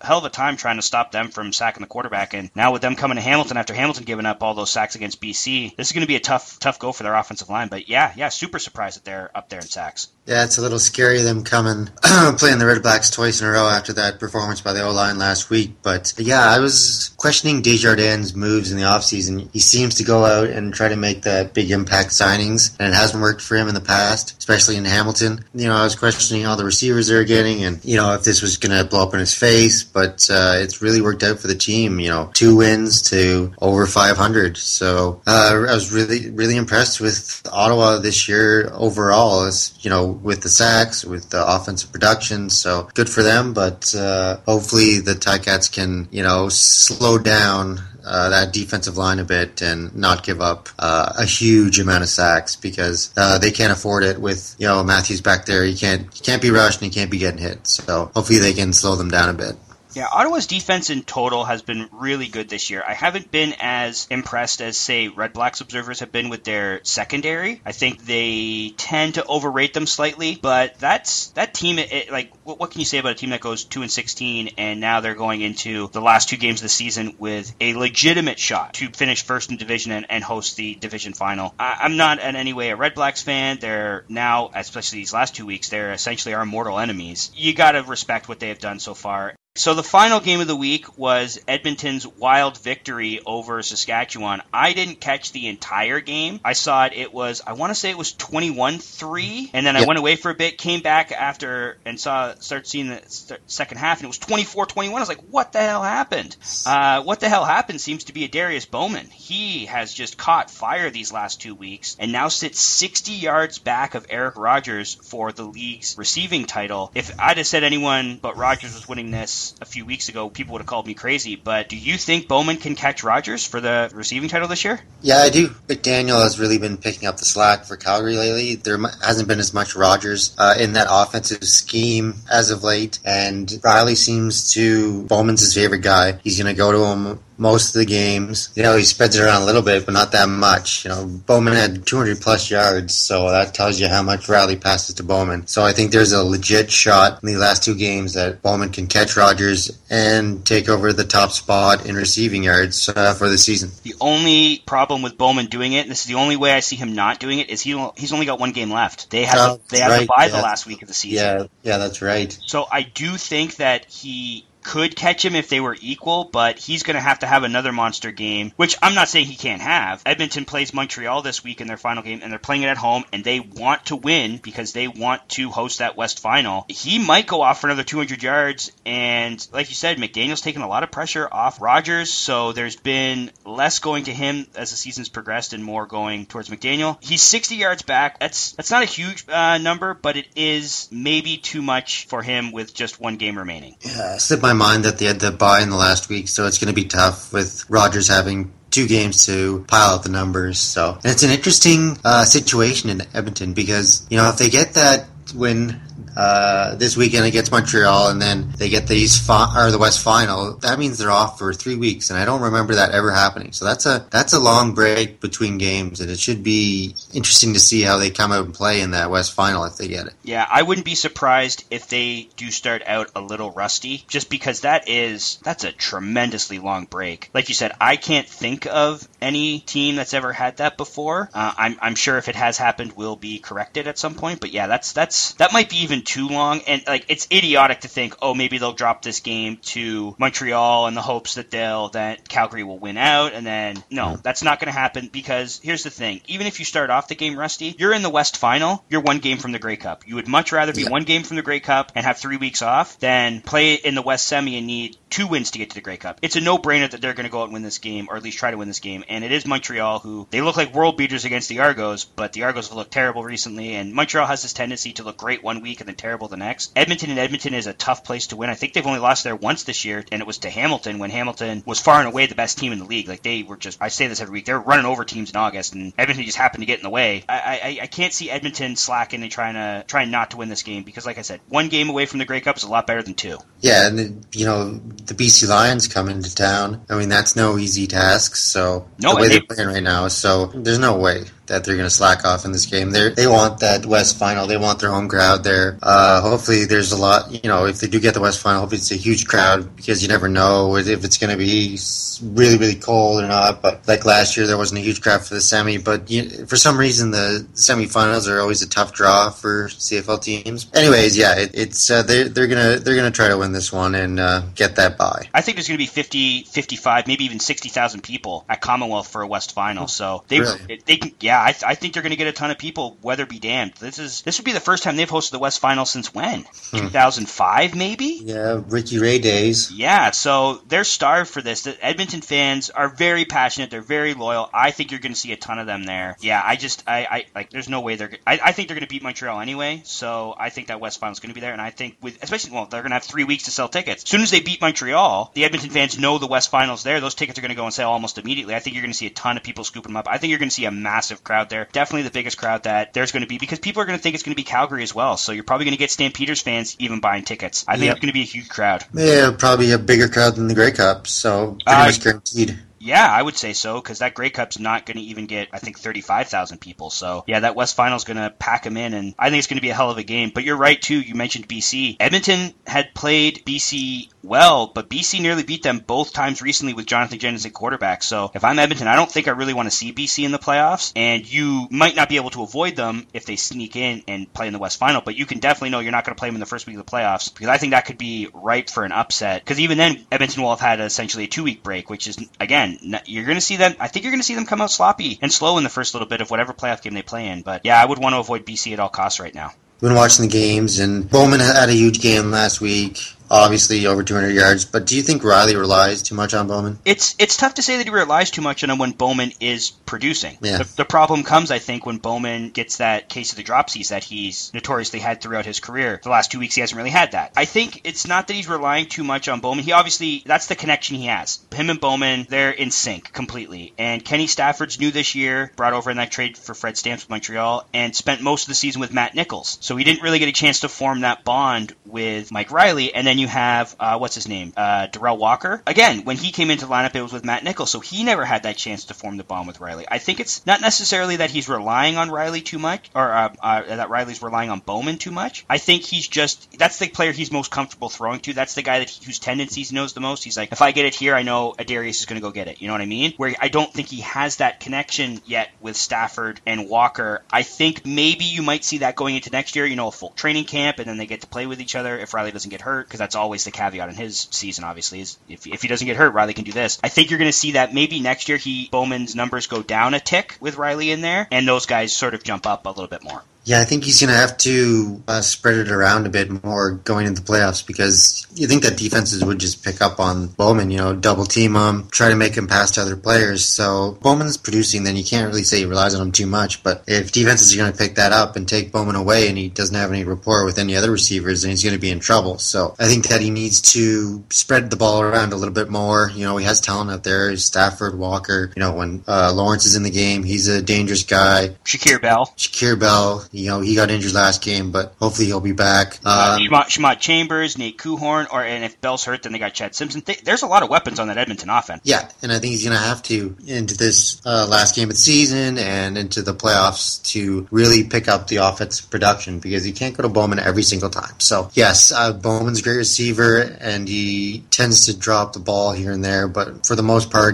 hell of a time trying to stop them from sacking the quarterback. And now with them coming to Hamilton after Hamilton giving up all those sacks against BC, this is going to be a tough go for their offensive line. But yeah, super surprised that they're up there in sacks. Yeah, it's a little scary them coming, playing the Red Blacks twice in a row after that performance by the O-line last week. But yeah, I was questioning Desjardins' moves in the offseason. He seems to go out and try to make that big impact signings, and it hasn't worked for him in the past, especially in Hamilton. I was questioning all the receivers they're getting and, if this was going to blow up in his face, but it's really worked out for the team, 2 wins to over 500. So I was really, really impressed with Ottawa this year overall, as, with the sacks, with the offensive production. So good for them, but hopefully the Ticats can, slow down that defensive line a bit and not give up a huge amount of sacks, because they can't afford it with Matthews back there. He can't be rushed and he can't be getting hit. So hopefully they can slow them down a bit. Yeah, Ottawa's defense in total has been really good this year. I haven't been as impressed as, say, Red Blacks observers have been with their secondary. I think they tend to overrate them slightly, but that team, what can you say about a team that goes 2-16 and now they're going into the last 2 games of the season with a legitimate shot to finish first in division and host the division final? I'm not in any way a Red Blacks fan. They're now, especially these last 2 weeks, they're essentially our mortal enemies. You got to respect what they have done so far. So the final game of the week was Edmonton's wild victory over Saskatchewan. I didn't catch the entire game. I saw it. I want to say it was 21-3, and then I went away for a bit, came back after and started seeing the second half, and it was 24-21. I was like, what the hell happened? What the hell happened seems to be Darius Bowman. He has just caught fire these last 2 weeks and now sits 60 yards back of Eric Rogers for the league's receiving title. If I'd have said anyone but Rogers was winning this a few weeks ago, people would have called me crazy. But do you think Bowman can catch Rogers for the receiving title this year? Yeah, I do. McDaniel has really been picking up the slack for Calgary lately. There hasn't been as much Rogers in that offensive scheme as of late, and Riley seems to Bowman's his favorite guy. He's going to go to him most of the games. He spreads it around a little bit, but not that much. Bowman had 200 plus yards, so that tells you how much Riley passes to Bowman. So I think there's a legit shot in the last 2 games that Bowman can catch Rogers and take over the top spot in receiving yards for the season. The only problem with Bowman doing it, and this is the only way I see him not doing it, is he's only got 1 game left. They have to bye the last week of the season. Yeah, that's right. So I do think that he could catch him if they were equal, but he's going to have another monster game, which I'm not saying he can't have. Edmonton plays Montreal this week in their final game, and they're playing it at home, and they want to win because they want to host that West Final. He might go off for another 200 yards, and like you said, McDaniel's taken a lot of pressure off Rogers, so there's been less going to him as the season's progressed and more going towards McDaniel. He's 60 yards back. That's not a huge number, but it is maybe too much for him with just 1 game remaining. Yeah, slipped my mind that they had the bye in the last week, so it's going to be tough with Rogers having 2 games to pile out the numbers. So, and it's an interesting situation in Edmonton because, if they get that win this weekend against Montreal, and then they get the West Final, that means they're off for 3 weeks, and I don't remember that ever happening. So that's a long break between games, and it should be interesting to see how they come out and play in that West Final if they get it. Yeah, I wouldn't be surprised if they do start out a little rusty, just because that's a tremendously long break. Like you said, I can't think of any team that's ever had that before. I'm sure if it has happened, we'll be corrected at some point. But yeah, that might be even too long, and it's idiotic to think, maybe they'll drop this game to Montreal in the hopes that Calgary will win out, and then that's not going to happen, because here's the thing: even if you start off the game rusty, you're in the West Final, you're 1 game from the Grey Cup. You would much rather be 1 game from the Grey Cup and have 3 weeks off than play in the West Semi and need 2 wins to get to the Grey Cup. It's a no-brainer that they're going to go out and win this game, or at least try to win this game, and it is Montreal, who they look like world beaters against the Argos, but the Argos have looked terrible recently, and Montreal has this tendency to look great 1 week and then terrible the next. Edmonton is a tough place to win. I think they've only lost there once this year, and it was to Hamilton, when Hamilton was far and away the best team in the league. Like, they were just, I say this every week, they were running over teams in August, and Edmonton just happened to get in the way. I can't see Edmonton slacking and trying not to win this game, because like I said, 1 game away from the Grey Cup is a lot better than 2. Yeah, and the BC Lions come into town. I mean, that's no easy task, so the way they're playing right now, so there's no way that they're going to slack off in this game. They want that West Final. They want their home crowd there. Hopefully there's a lot, if they do get the West Final, hopefully it's a huge crowd, because you never know if it's going to be really, really cold or not. But like last year, there wasn't a huge crowd for the semi. But for some reason, the semifinals are always a tough draw for CFL teams. Anyways, yeah, it's they're gonna try to win this one and get that bye. I think there's going to be 50, 55, maybe even 60,000 people at Commonwealth for a West Final. So they can, I think they're going to get a ton of people. Weather be damned. This would be the first time they've hosted the West Final since when? 2005, maybe. Yeah, Ricky Ray days. Yeah, so they're starved for this. The Edmonton fans are very passionate. They're very loyal. I think you're going to see a ton of them there. Yeah, I there's no way I think they're going to beat Montreal anyway. So I think that West Final is going to be there, and I think they're going to have 3 weeks to sell tickets. As soon as they beat Montreal, the Edmonton fans know the West Final's there. Those tickets are going to go on sale almost immediately. I think you're going to see a ton of people scooping them up. I think you're going to see a massive crowd there. Definitely the biggest crowd that there's going to be, because people are going to think it's going to be Calgary as well. So you're probably going to get Stampeders fans even buying tickets. I think it's going to be a huge crowd. Yeah, probably a bigger crowd than the Grey Cup, so pretty much guaranteed. Yeah, I would say so, because that Grey Cup's not going to even get, I think, 35,000 people. So, yeah, that West Final's going to pack them in, and I think it's going to be a hell of a game. But you're right, too. You mentioned BC. Edmonton had played BC well, but BC nearly beat them both times recently with Jonathan Jennings at quarterback. So, if I'm Edmonton, I don't think I really want to see BC in the playoffs, and you might not be able to avoid them if they sneak in and play in the West Final, but you can definitely know you're not going to play them in the first week of the playoffs, because I think that could be ripe for an upset. Because even then, Edmonton will have had essentially a 2-week break, which is, again, you're going to see them. I think you're going to see them come out sloppy and slow in the first little bit of whatever playoff game they play in. But yeah, I would want to avoid BC at all costs right now. Been watching the games, and Bowman had a huge game last week. Obviously, over 200 yards. But do you think Riley relies too much on Bowman? It's tough to say that he relies too much on him when Bowman is producing. Yeah. The problem comes, I think, when Bowman gets that case of the dropsies that he's notoriously had throughout his career. The last 2 weeks, he hasn't really had that. I think it's not that he's relying too much on Bowman. He obviously, that's the connection he has. Him and Bowman, they're in sync completely. And Kenny Stafford's new this year, brought over in that trade for Fred Stamps with Montreal, and spent most of the season with Matt Nichols. So he didn't really get a chance to form that bond with Mike Riley. And then you have, what's his name? Darrell Walker. Again, when he came into the lineup, it was with Matt Nichols, so he never had that chance to form the bond with Riley. I think it's not necessarily that he's relying on Riley too much, or that Riley's relying on Bowman too much. I think that's the player he's most comfortable throwing to. That's the guy whose tendencies he knows the most. He's like, if I get it here, I know Adarius is going to go get it. You know what I mean? Where I don't think he has that connection yet with Stafford and Walker. I think maybe you might see that going into next year, a full training camp, and then they get to play with each other if Riley doesn't get hurt, because that's always the caveat in his season, obviously, is if he doesn't get hurt, Riley can do this. I think you're going to see that maybe next year Bowman's numbers go down a tick with Riley in there, and those guys sort of jump up a little bit more. Yeah, I think he's going to have to spread it around a bit more going into the playoffs, because you think that defenses would just pick up on Bowman, double team him, try to make him pass to other players. So Bowman's producing, then you can't really say he relies on him too much. But if defenses are going to pick that up and take Bowman away, and he doesn't have any rapport with any other receivers, then he's going to be in trouble. So I think that he needs to spread the ball around a little bit more. He has talent out there. Stafford, Walker. When Lawrence is in the game, he's a dangerous guy. Shakir Bell. He got injured last game, but hopefully he'll be back. Shemont Chambers, Nate Kuhorn, and if Bell's hurt, then they got Chad Simpson. There's a lot of weapons on that Edmonton offense. Yeah, and I think he's going to have to, into this last game of the season and into the playoffs, to really pick up the offensive production, because you can't go to Bowman every single time. So, yes, Bowman's a great receiver, and he tends to drop the ball here and there, but for the most part,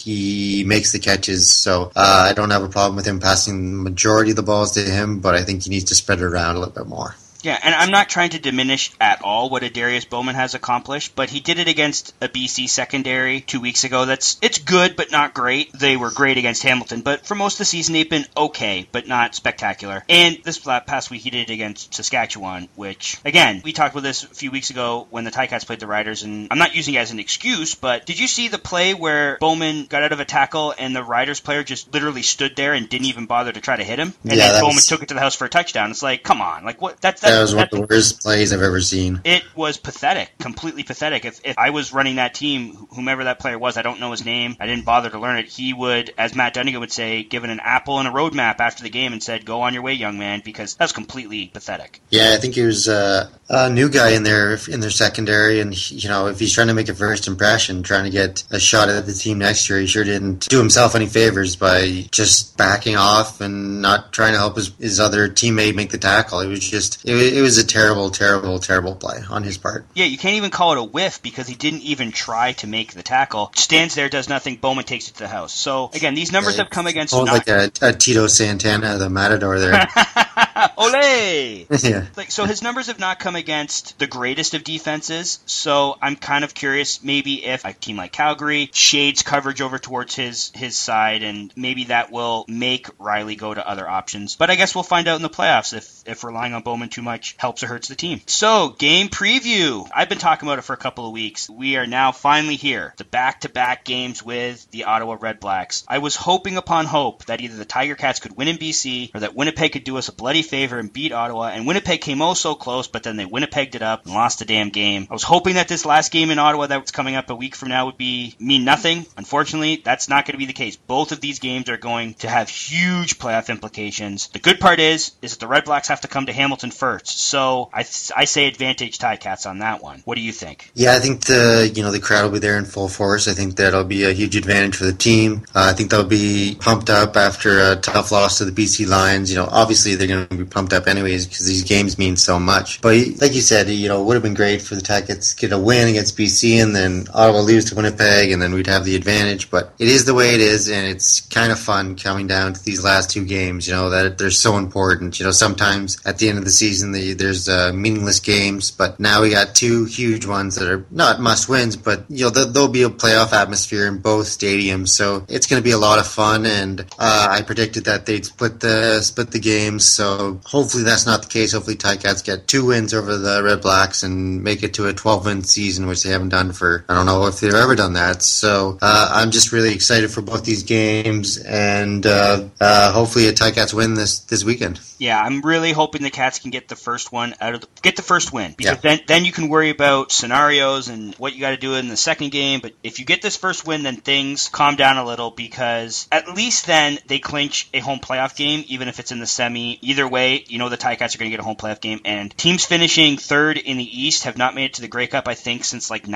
he makes the catches. So I don't have a problem with him passing the majority of the balls to him, but I think he needs to spread it around a little bit more. Yeah, and I'm not trying to diminish at all what Adarius Bowman has accomplished, but he did it against a BC secondary 2 weeks ago. It's good, but not great. They were great against Hamilton, but for most of the season, they've been okay, but not spectacular. And this past week, he did it against Saskatchewan, which, again, we talked about this a few weeks ago when the Ticats played the Riders, and I'm not using it as an excuse, but did you see the play where Bowman got out of a tackle and the Riders player just literally stood there and didn't even bother to try to hit him? And then Bowman took it to the house for a touchdown. It's like, come on, like what? That's That was one of the worst plays I've ever seen. It was pathetic, completely pathetic. If I was running that team, whomever that player was, I don't know his name, I didn't bother to learn it, he would, as Matt Dunnigan would say, given an apple and a roadmap after the game and said, go on your way, young man, because that's completely pathetic. Yeah, I think he was a new guy in their secondary, and if he's trying to make a first impression, trying to get a shot at the team next year, he sure didn't do himself any favors by just backing off and not trying to help his other teammate make the tackle. It was a terrible, terrible, terrible play on his part. Yeah, you can't even call it a whiff because he didn't even try to make the tackle. Stands there, does nothing, Bowman takes it to the house. So, again, these numbers have come against... like a Tito Santana, the Matador there. Ole! Yeah. So his numbers have not come against the greatest of defenses, so I'm kind of curious maybe if a team like Calgary shades coverage over towards his side, and maybe that will make Riley go to other options. But I guess we'll find out in the playoffs if relying on Bowman too much helps or hurts the team. So, game preview. I've been talking about it for a couple of weeks. We are now finally here. The back-to-back games with the Ottawa Red Blacks. I was hoping upon hope that either the Tiger Cats could win in BC or that Winnipeg could do us a bloody favor and beat Ottawa, and Winnipeg came oh so close, but then they Winnipegged it up and lost the damn game. I was hoping that this last game in Ottawa that's coming up a week from now would mean nothing. Unfortunately, that's not going to be the case. Both of these games are going to have huge playoff implications. The good part is that the Red Blacks have to come to Hamilton first, so I say advantage Ticats on that one. What do you think? Yeah, I think the crowd will be there in full force. I think that'll be a huge advantage for the team. I think they'll be pumped up after a tough loss to the BC Lions. Obviously they're going to be pumped up anyways because these games mean so much. But like you said, it would have been great for the Ticats to get a win against BC and then Ottawa lose to Winnipeg and then we'd have the advantage. But it is the way it is, and it's kind of fun coming down to these last two games, that they're so important. Sometimes at the end of the season there's meaningless games, but now we got two huge ones that are not must-wins, but there'll be a playoff atmosphere in both stadiums, so it's going to be a lot of fun, and I predicted that they'd split the games, so hopefully that's not the case. Hopefully Ticats get 2 wins over the Red Blacks and make it to a 12-win season, which they haven't done for, I don't know if they've ever done that, so I'm just really excited for both these games, and hopefully a Ticats win this weekend. Yeah, I'm really hoping the Cats can get the first one get the first win, because then you can worry about scenarios and what you got to do in the second game. But if you get this first win, then things calm down a little, because at least then they clinch a home playoff game, even if it's in the semi. Either way, the Ticats are going to get a home playoff game, and teams finishing third in the East have not made it to the Grey Cup, I think, since like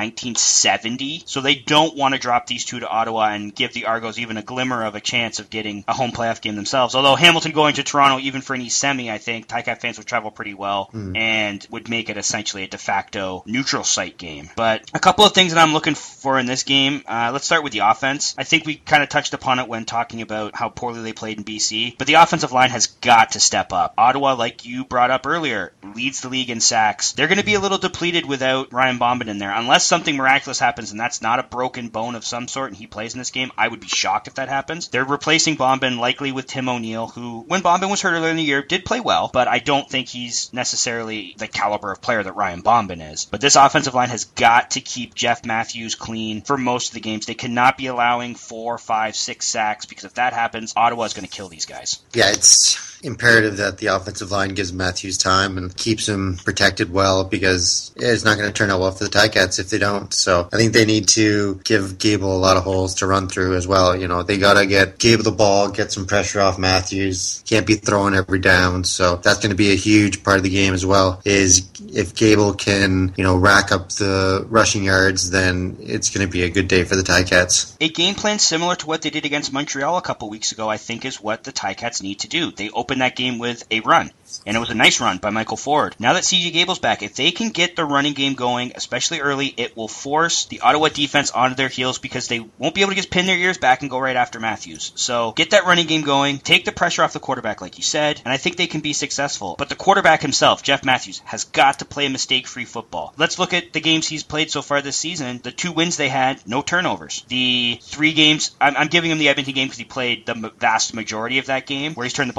1970. So they don't want to drop these two to Ottawa and give the Argos even a glimmer of a chance of getting a home playoff game themselves. Although Hamilton going to Toronto, even for an East semi, I think Ticat fans would travel pretty well and would make it essentially a de facto neutral site game. But a couple of things that I'm looking for in this game. Let's start with the offense. I think we kind of touched upon it when talking about how poorly they played in BC, but the offensive line has got to step up. Ottawa, like you brought up earlier, leads the league in sacks. They're going to be a little depleted without Ryan Bombin in there. Unless something miraculous happens and that's not a broken bone of some sort and he plays in this game, I would be shocked if that happens. They're replacing Bombin likely with Tim O'Neill, who, when Bombin was hurt earlier in the year, did play well, but I don't think he's necessarily the caliber of player that Ryan Bombin is. But this offensive line has got to keep Jeff Matthews clean for most of the games. They cannot be allowing 4, 5, 6 sacks, because if that happens, Ottawa is going to kill these guys. Yeah, it's imperative that the offensive line gives Matthews time and keeps him protected well, because it's not going to turn out well for the Ticats if they don't. So I think they need to give Gable a lot of holes to run through as well. They got to get Gable the ball, get some pressure off Matthews. Can't be throwing every down. So that's going to be a huge part of the game as well, is if Gable can, rack up the rushing yards, then it's going to be a good day for the Ticats. A game plan similar to what they did against Montreal a couple weeks ago, I think, is what the Ticats need to do. They opened that game with a run, and it was a nice run by Michael Ford. Now that CJ Gable's back, if they can get the running game going, especially early, it will force the Ottawa defense onto their heels, because they won't be able to just pin their ears back and go right after Matthews. So get that running game going, take the pressure off the quarterback like you said, and I think they can be successful. But the quarterback himself, Jeff Matthews, has got to play mistake-free football. Let's look at the games he's played so far this season. The 2 wins they had, no turnovers. The 3 games, I'm giving him the Edmonton game because he played the vast majority of that game, where he's turned the ball over.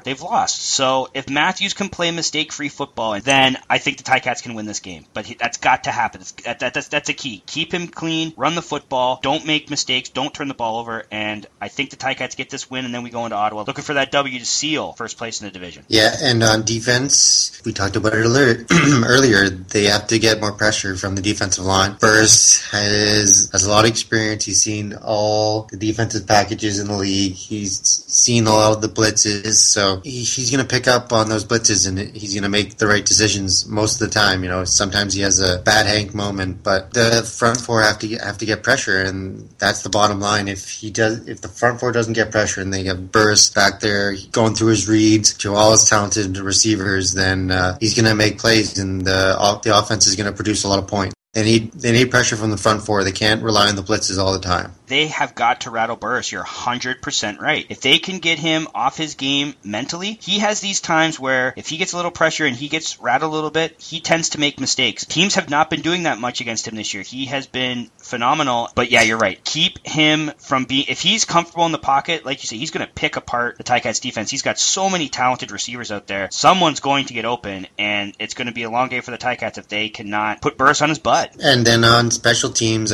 they've lost. So if Matthews can play mistake-free football, then I think the Ticats can win this game. But that's got to happen. That's a key. Keep him clean, run the football, don't make mistakes, don't turn the ball over, and I think the Ticats get this win, and then we go into Ottawa looking for that W to seal first place in the division. Yeah, and on defense, we talked about it earlier. They have to get more pressure from the defensive line. Burris has a lot of experience. He's seen all the defensive packages in the league. He's seen a lot of the blitzes, so he's going to pick up on those blitzes, and he's going to make the right decisions most of the time. Sometimes he has a bad Hank moment, but the front four have to get pressure, and that's the bottom line. If the front four doesn't get pressure, and they have Burris back there going through his reads to all his talented receivers, then he's going to make plays, and the offense is going to produce a lot of points. They need pressure from the front four. They can't rely on the blitzes all the time. They have got to rattle Burris. You're 100% right. If they can get him off his game mentally, he has these times where if he gets a little pressure and he gets rattled a little bit, he tends to make mistakes. Teams have not been doing that much against him this year. He has been phenomenal. But yeah, you're right. Keep him from being... If he's comfortable in the pocket, like you say, he's going to pick apart the Ticats defense. He's got so many talented receivers out there. Someone's going to get open, and it's going to be a long day for the Ticats if they cannot put Burris on his butt. And then on special teams,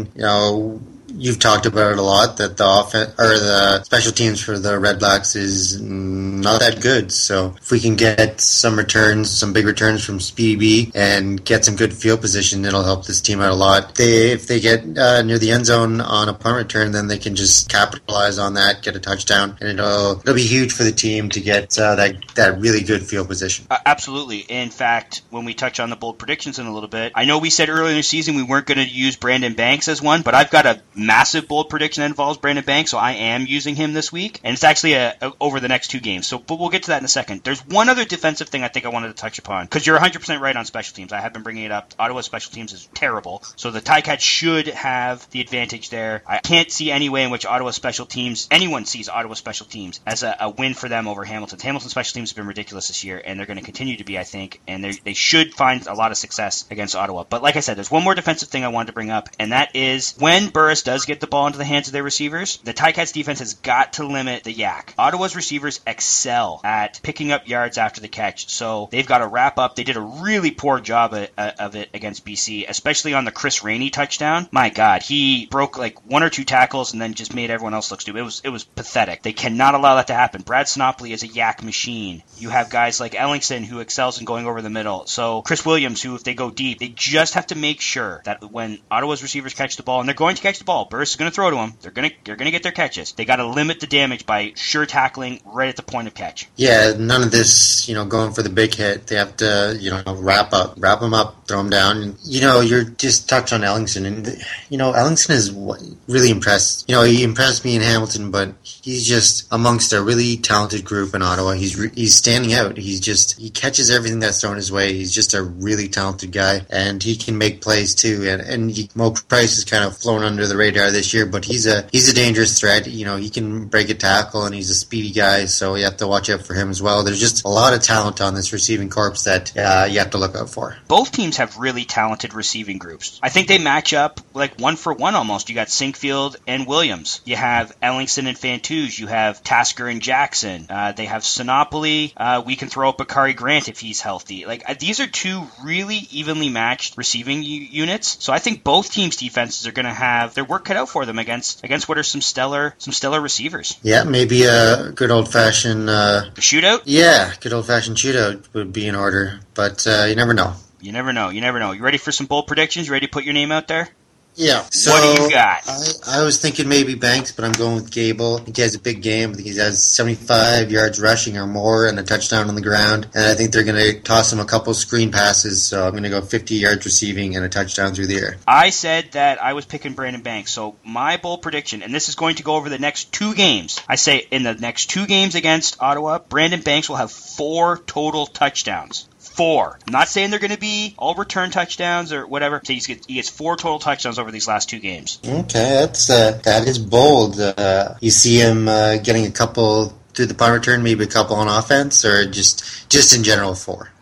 you've talked about it a lot that the offense or the special teams for the Red Blacks is not that good. So if we can get some big returns from Speedy B and get some good field position, it'll help this team out a lot. If they get near the end zone on a punt return, then they can just capitalize on that, get a touchdown, and it'll be huge for the team to get that really good field position. Absolutely. In fact, when we touch on the bold predictions in a little bit, I know we said earlier in the season we weren't going to use Brandon Banks as one, but I've got a massive bold prediction that involves Brandon Banks, so I am using him this week, and it's actually over the next two games. But we'll get to that in a second. There's one other defensive thing I think I wanted to touch upon, because you're 100% right on special teams. I have been bringing it up. Ottawa's special teams is terrible, so the Ticats should have the advantage there. I can't see any way in which anyone sees Ottawa special teams as a win for them over Hamilton. Hamilton's special teams have been ridiculous this year, and they're going to continue to be, I think, and they should find a lot of success against Ottawa. But like I said, there's one more defensive thing I wanted to bring up, and that is when Burris does get the ball into the hands of their receivers, the Ticats defense has got to limit the yak. Ottawa's receivers excel at picking up yards after the catch, so they've got to wrap up. They did a really poor job of it against BC, especially on the Chris Rainey touchdown. My God, he broke like one or two tackles and then just made everyone else look stupid. It was pathetic. They cannot allow that to happen. Brad Snopley is a yak machine. You have guys like Ellingson who excels in going over the middle. So Chris Williams, who if they go deep, they just have to make sure that when Ottawa's receivers catch the ball, and they're going to catch the ball, Burris is going to throw to them. They're going to get their catches. They got to limit the damage by sure tackling right at the point of catch. Yeah, none of this, going for the big hit. They have to, wrap them up, throw them down. You're just touched on Ellingson, and Ellingson is really impressed. He impressed me in Hamilton, but he's just amongst a really talented group in Ottawa. He's standing out. He catches everything that's thrown his way. He's just a really talented guy, and he can make plays too. And Mo Price has kind of flown under the radar this year, but he's a dangerous threat. He can break a tackle, and he's a speedy guy, so you have to watch out for him as well. There's just a lot of talent on this receiving corps that you have to look out for. Both teams have really talented receiving groups. I think they match up like one for one almost. You got Sinkfield and Williams. You have Ellingson and Fantouge. You have Tasker and Jackson. They have Sinopoli. We can throw up Bakari Grant if he's healthy. These are two really evenly matched receiving units. So I think both teams' defenses are going to have their work cut out for them against what are some stellar receivers. Yeah, maybe a good old-fashioned... shootout? Yeah, good old-fashioned shootout would be in order, but you never know. You never know. You ready for some bold predictions? You ready to put your name out there? Yeah. So what do you got? I was thinking maybe Banks, but I'm going with Gable. I think he has a big game. I think he has 75 yards rushing or more and a touchdown on the ground. And I think they're going to toss him a couple screen passes, so I'm going to go 50 yards receiving and a touchdown through the air. I said that I was picking Brandon Banks. So my bold prediction, and this is going to go over the next two games. I say in the next two games against Ottawa, Brandon Banks will have 4 total touchdowns. 4. I'm not saying they're going to be all return touchdowns or whatever. So he gets 4 total touchdowns over these last 2 games. Okay, that is bold. You see him getting a couple through the punt return, maybe a couple on offense, or just in general 4?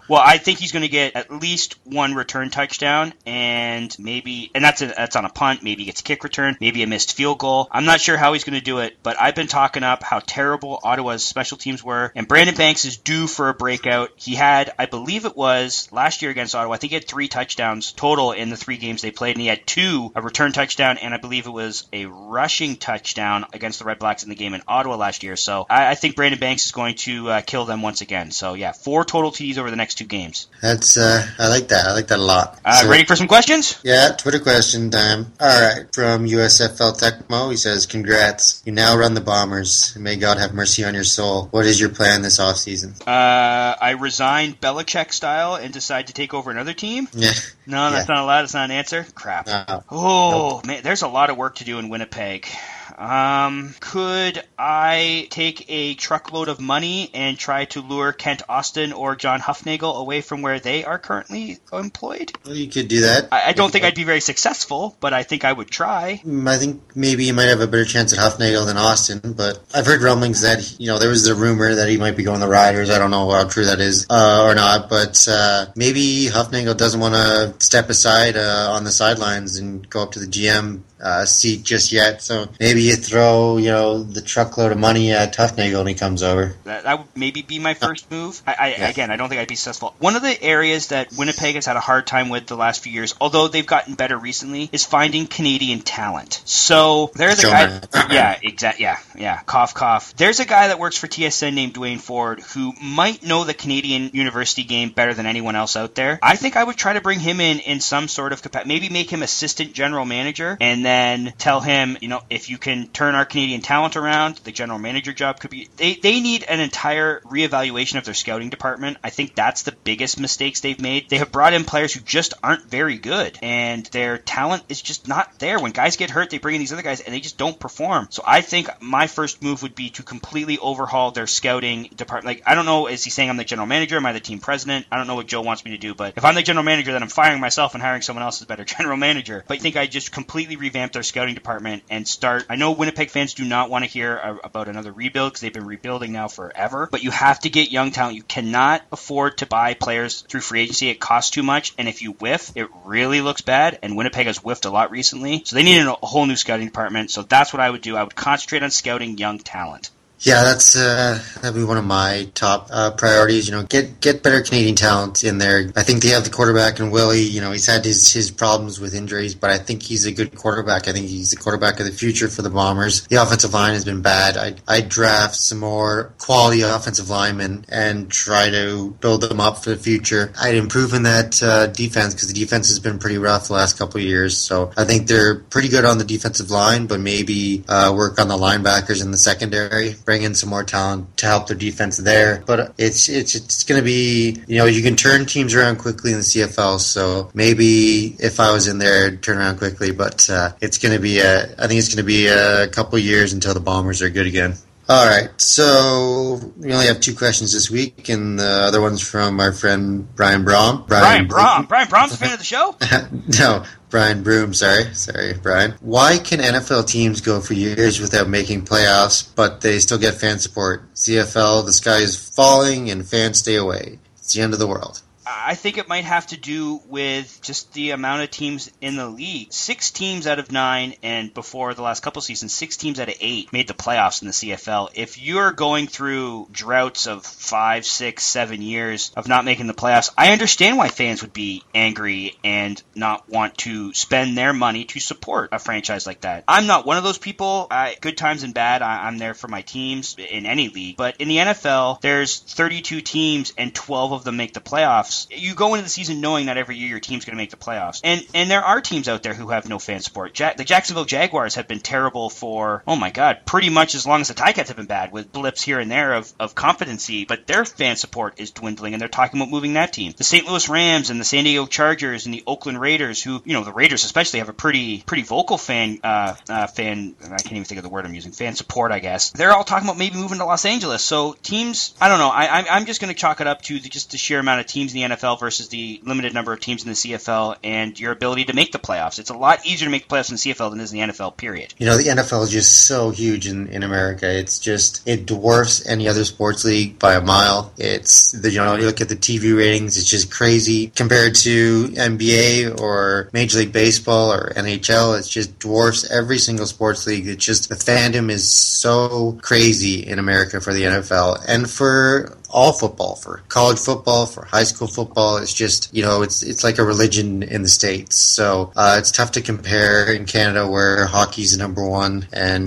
Well, I think he's going to get at least one return touchdown, and that's on a punt. Maybe he gets a kick return, maybe a missed field goal. I'm not sure how he's going to do it, but I've been talking up how terrible Ottawa's special teams were, and Brandon Banks is due for a breakout. He had, I believe it was last year against Ottawa, I think he had 3 touchdowns total in the 3 games they played, and he had 2, a return touchdown, and I believe it was a rushing touchdown against the Red Blacks in the game in Ottawa last year. So I think Brandon Banks is going to kill them once again. So yeah, 4 total TDs over the next 2 games. That's I like that. I like that a lot. Ready for some questions? Yeah, Twitter question time. All right, from USFL Tecmo, he says, "Congrats, you now run the Bombers. May God have mercy on your soul. What is your plan this offseason?" I resign Belichick style and decide to take over another team. Yeah. No, that's not allowed. That's not an answer. Crap. Man, there's a lot of work to do in Winnipeg. Could I take a truckload of money and try to lure Kent Austin or John Hufnagel away from where they are currently employed? Well, you could do that. I don't think I'd be very successful, but I think I would try. I think maybe you might have a better chance at Hufnagel than Austin, but I've heard rumblings that, there was the rumor that he might be going to the Riders. I don't know how true that is or not, but maybe Hufnagel doesn't want to step aside on the sidelines and go up to the GM seat just yet. So maybe you throw, the truckload of money at Hufnagel when he comes over. That would maybe be my first move. Again, I don't think I'd be successful. One of the areas that Winnipeg has had a hard time with the last few years, although they've gotten better recently, is finding Canadian talent. So there's a guy. Yeah, exactly. Yeah. Cough, cough. There's a guy that works for TSN named Dwayne Ford who might know the Canadian university game better than anyone else out there. I think I would try to bring him in some sort of capacity. Maybe make him assistant general manager, and then tell him, if you can turn our Canadian talent around, the general manager job could be... They need an entire reevaluation of their scouting department. I think that's the biggest mistakes they've made. They have brought in players who just aren't very good, and their talent is just not there. When guys get hurt, they bring in these other guys, and they just don't perform. So I think my first move would be to completely overhaul their scouting department. I don't know, is he saying I'm the general manager? Am I the team president? I don't know what Joe wants me to do, but if I'm the general manager, then I'm firing myself and hiring someone else as a better general manager. But I think I just completely revamp their scouting department and start... I know Winnipeg fans do not want to hear about another rebuild because they've been rebuilding now forever, but you have to get young talent. You cannot afford to buy players through free agency. It costs too much, and if you whiff, it really looks bad, and Winnipeg has whiffed a lot recently, so they need a whole new scouting department. So that's what I would do. I would concentrate on scouting young talent. Yeah, that'd be one of my top priorities. Get better Canadian talent in there. I think they have the quarterback in Willie. He's had his problems with injuries, but I think he's a good quarterback. I think he's the quarterback of the future for the Bombers. The offensive line has been bad. I'd draft some more quality offensive linemen and try to build them up for the future. I'd improve in that defense because the defense has been pretty rough the last couple of years. So I think they're pretty good on the defensive line, but maybe work on the linebackers in the secondary. Bring in some more talent to help their defense there. But it's going to be, you can turn teams around quickly in the CFL, so maybe if I was in there, I'd turn around quickly, but it's going to be I think it's going to be a couple of years until the Bombers are good again. All right, so we only have 2 questions this week, and the other one's from our friend Brian Brom. Brian Brom's a fan of the show? No, Brian Broom, sorry, Brian. Why can NFL teams go for years without making playoffs, but they still get fan support? CFL, the sky is falling, and fans stay away. It's the end of the world. I think it might have to do with just the amount of teams in the league. 6 teams out of 9, and before the last couple seasons, 6 teams out of 8 made the playoffs in the CFL. If you're going through droughts of 5, 6, 7 years of not making the playoffs, I understand why fans would be angry and not want to spend their money to support a franchise like that. I'm not one of those people. Good times and bad, I'm there for my teams in any league. But in the NFL, there's 32 teams and 12 of them make the playoffs. You go into the season knowing that every year your team's going to make the playoffs. And there are teams out there who have no fan support. The Jacksonville Jaguars have been terrible for, pretty much as long as the Ticats have been bad, with blips here and there of competency, but their fan support is dwindling, and they're talking about moving that team. The St. Louis Rams and the San Diego Chargers and the Oakland Raiders, who, the Raiders especially, have a pretty vocal fan, I can't even think of the word I'm using, fan support, I guess. They're all talking about maybe moving to Los Angeles. So teams, I don't know, I'm just going to chalk it up to just the sheer amount of teams in the NFL versus the limited number of teams in the CFL and your ability to make the playoffs. It's a lot easier to make the playoffs in the CFL than it is in the NFL, period. You know, the NFL is just so huge in America. It's just, it dwarfs any other sports league by a mile. It's, you look at the TV ratings, it's just crazy. Compared to NBA or Major League Baseball or NHL, it just dwarfs every single sports league. It's just, the fandom is so crazy in America for the NFL and for all football, for college football, for high school football. It's just, it's like a religion in the States. So it's tough to compare in Canada, where hockey's number one, and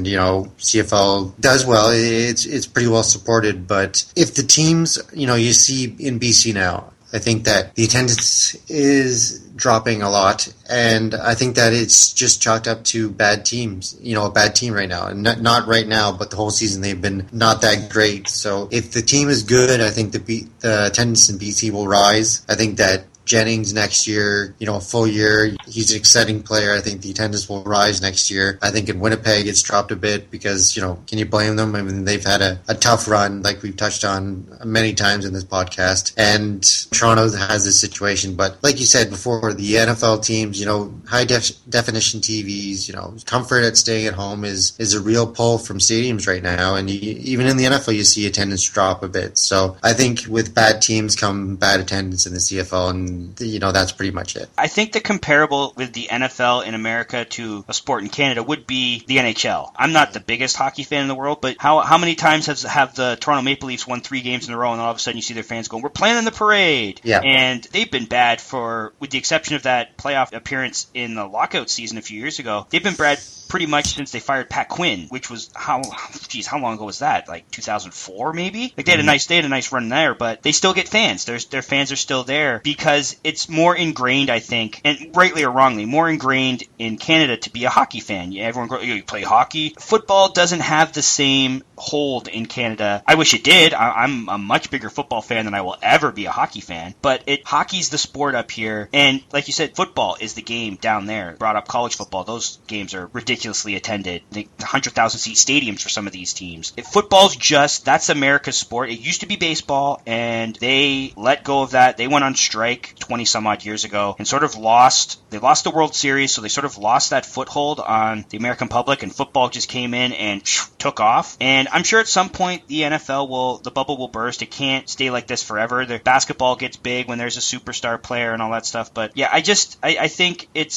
CFL does well. It's pretty well supported. But if the teams, you see in BC now, I think that the attendance is dropping a lot, and I think that it's just chalked up to bad teams, a bad team right now. And not right now, but the whole season they've been not that great. So if the team is good, I think the attendance in BC will rise. I think that Jennings next year, a full year, he's an exciting player. I think the attendance will rise next year. I think in Winnipeg it's dropped a bit because, can you blame them? I mean, they've had a tough run, like we've touched on many times in this podcast. And Toronto has this situation. But like you said before, the NFL teams, high definition TVs, comfort at staying at home is a real pull from stadiums right now. And even in the NFL, you see attendance drop a bit. So I think with bad teams come bad attendance in the CFL, and that's pretty much it. I think the comparable with the NFL in America to a sport in Canada would be the NHL. I'm not the biggest hockey fan in the world, but how many times have the Toronto Maple Leafs won 3 games in a row, and all of a sudden you see their fans going, "We're playing in the parade." Yeah. And they've been bad with the exception of that playoff appearance in the lockout season a few years ago. They've been bad pretty much since they fired Pat Quinn, which was how long ago was that? Like 2004 maybe? Like they had a nice run there, but they still get fans. Their fans are still there because it's more ingrained, I think, and rightly or wrongly, more ingrained in Canada to be a hockey fan. Everyone you play hockey. Football doesn't have the same hold in Canada. I wish it did. I'm a much bigger football fan than I will ever be a hockey fan, but hockey's the sport up here, and like you said, football is the game down there. Brought up college football. Those games are ridiculously attended. The 100,000 seat stadiums for some of these teams. Football's that's America's sport. It used to be baseball, and they let go of that. They went on strike 20 some odd years ago and sort of lost the World Series, so they sort of lost that foothold on the American public, and football just came in and took off. And I'm sure at some point the bubble will burst. It can't stay like this forever. The basketball gets big when there's a superstar player and all that stuff. But yeah, I think the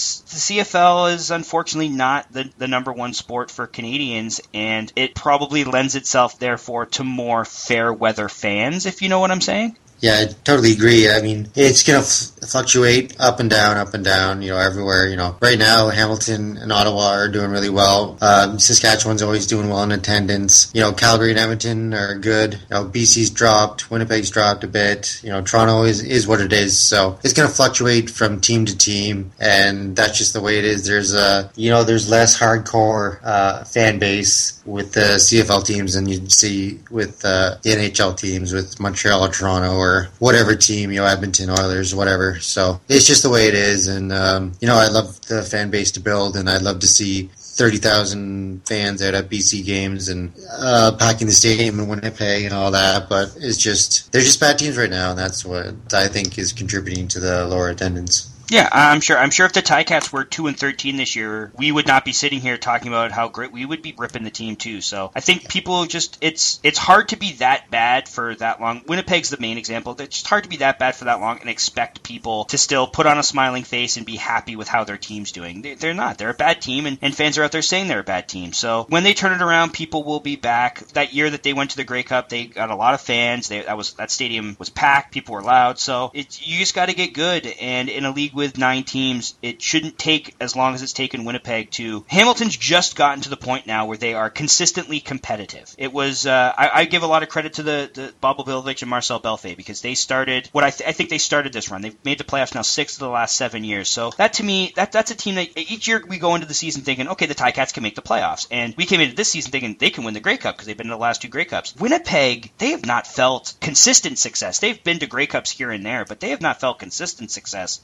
CFL is unfortunately not the number one sport for Canadians, and it probably lends itself therefore to more fair weather fans, if you know what I'm saying. Yeah, I totally agree. I mean, it's going to fluctuate up and down, everywhere. Right now, Hamilton and Ottawa are doing really well. Saskatchewan's always doing well in attendance. Calgary and Edmonton are good. BC's dropped. Winnipeg's dropped a bit. Toronto is what it is. So it's going to fluctuate from team to team, and that's just the way it is. There's there's less hardcore fan base with the CFL teams than you'd see with the NHL teams, with Montreal or Toronto or whatever team, Edmonton Oilers, whatever. So it's just the way it is. And, I love the fan base to build, and I'd love to see 30,000 fans out at BC games and packing the stadium in Winnipeg and all that. But they're just bad teams right now, and that's what I think is contributing to the lower attendance. Yeah, I'm sure if the Ticats were 2-13 this year, we would not be sitting here talking about how great we would be ripping the team too. So I think people it's hard to be that bad for that long. Winnipeg's the main example. It's just hard to be that bad for that long and expect people to still put on a smiling face and be happy with how their team's doing. They're not. They're a bad team, and fans are out there saying they're a bad team. So when they turn it around, people will be back. That year that they went to the Grey Cup, they got a lot of fans. That stadium was packed. People were loud. So you just got to get good. And in a league with 9 teams, it shouldn't take as long as it's taken Winnipeg to. Hamilton's just gotten to the point now where they are consistently competitive. It was I give a lot of credit to the Bob Bilvich and Marcel Belfait, because they started what I think they started this run. They've made the playoffs now 6 of the last 7 years. So that to me, that's a team that each year we go into the season thinking, okay, the Ticats can make the playoffs, and we came into this season thinking they can win the Grey Cup because they've been in the last 2 Grey Cups. Winnipeg, they have not felt consistent success. They've been to Grey Cups here and there, but they have not felt consistent success in a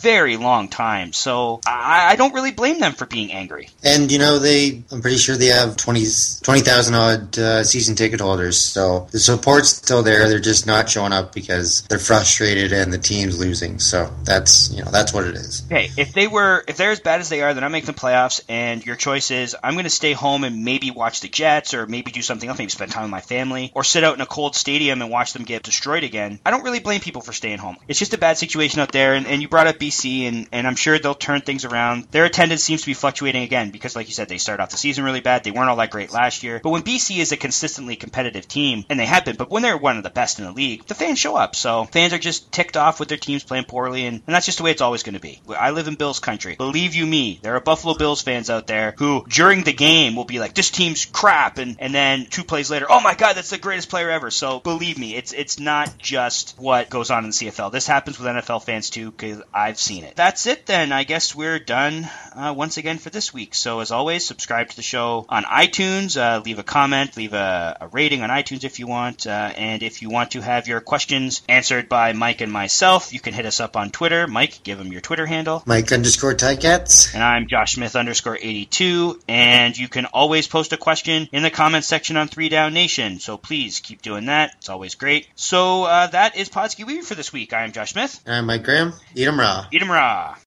very long time. So I don't really blame them for being angry. And, I'm pretty sure they have 20,000 odd season ticket holders. So the support's still there. They're just not showing up because they're frustrated and the team's losing. So that's what it is. Okay, if they're as bad as they are, they're not making the playoffs, and your choice is I'm going to stay home and maybe watch the Jets or maybe do something else, maybe spend time with my family, or sit out in a cold stadium and watch them get destroyed again. I don't really blame people for staying home. It's just a bad situation out there, and you brought up BC, and I'm sure they'll turn things around. Their attendance seems to be fluctuating again because, like you said, they started off the season really bad. They weren't all that great last year. But when BC is a consistently competitive team, and they have been, but when they're one of the best in the league, the fans show up. So fans are just ticked off with their teams playing poorly, and that's just the way it's always going to be. I live in Bills country. Believe you me, there are Buffalo Bills fans out there who, during the game, will be like, this team's crap, and then 2 plays later, oh my god, that's the greatest player ever. So believe me, it's not just what goes on in the CFL. This happens with NFL fans too, because I've seen it. That's it then. I guess we're done once again for this week. So as always, subscribe to the show on iTunes, leave a comment, leave a rating on iTunes if you want, and if you want to have your questions answered by Mike and myself, you can hit us up on Twitter. Mike, give them your Twitter handle. Mike_Ticats. And I'm Josh Smith _82, and you can always post a question in the comments section on 3 Down Nation, so please keep doing that. It's always great. So that is Podski Weavy for this week. I am Josh Smith. And I'm Mike Graham. Eat 'em raw. Eat 'em raw.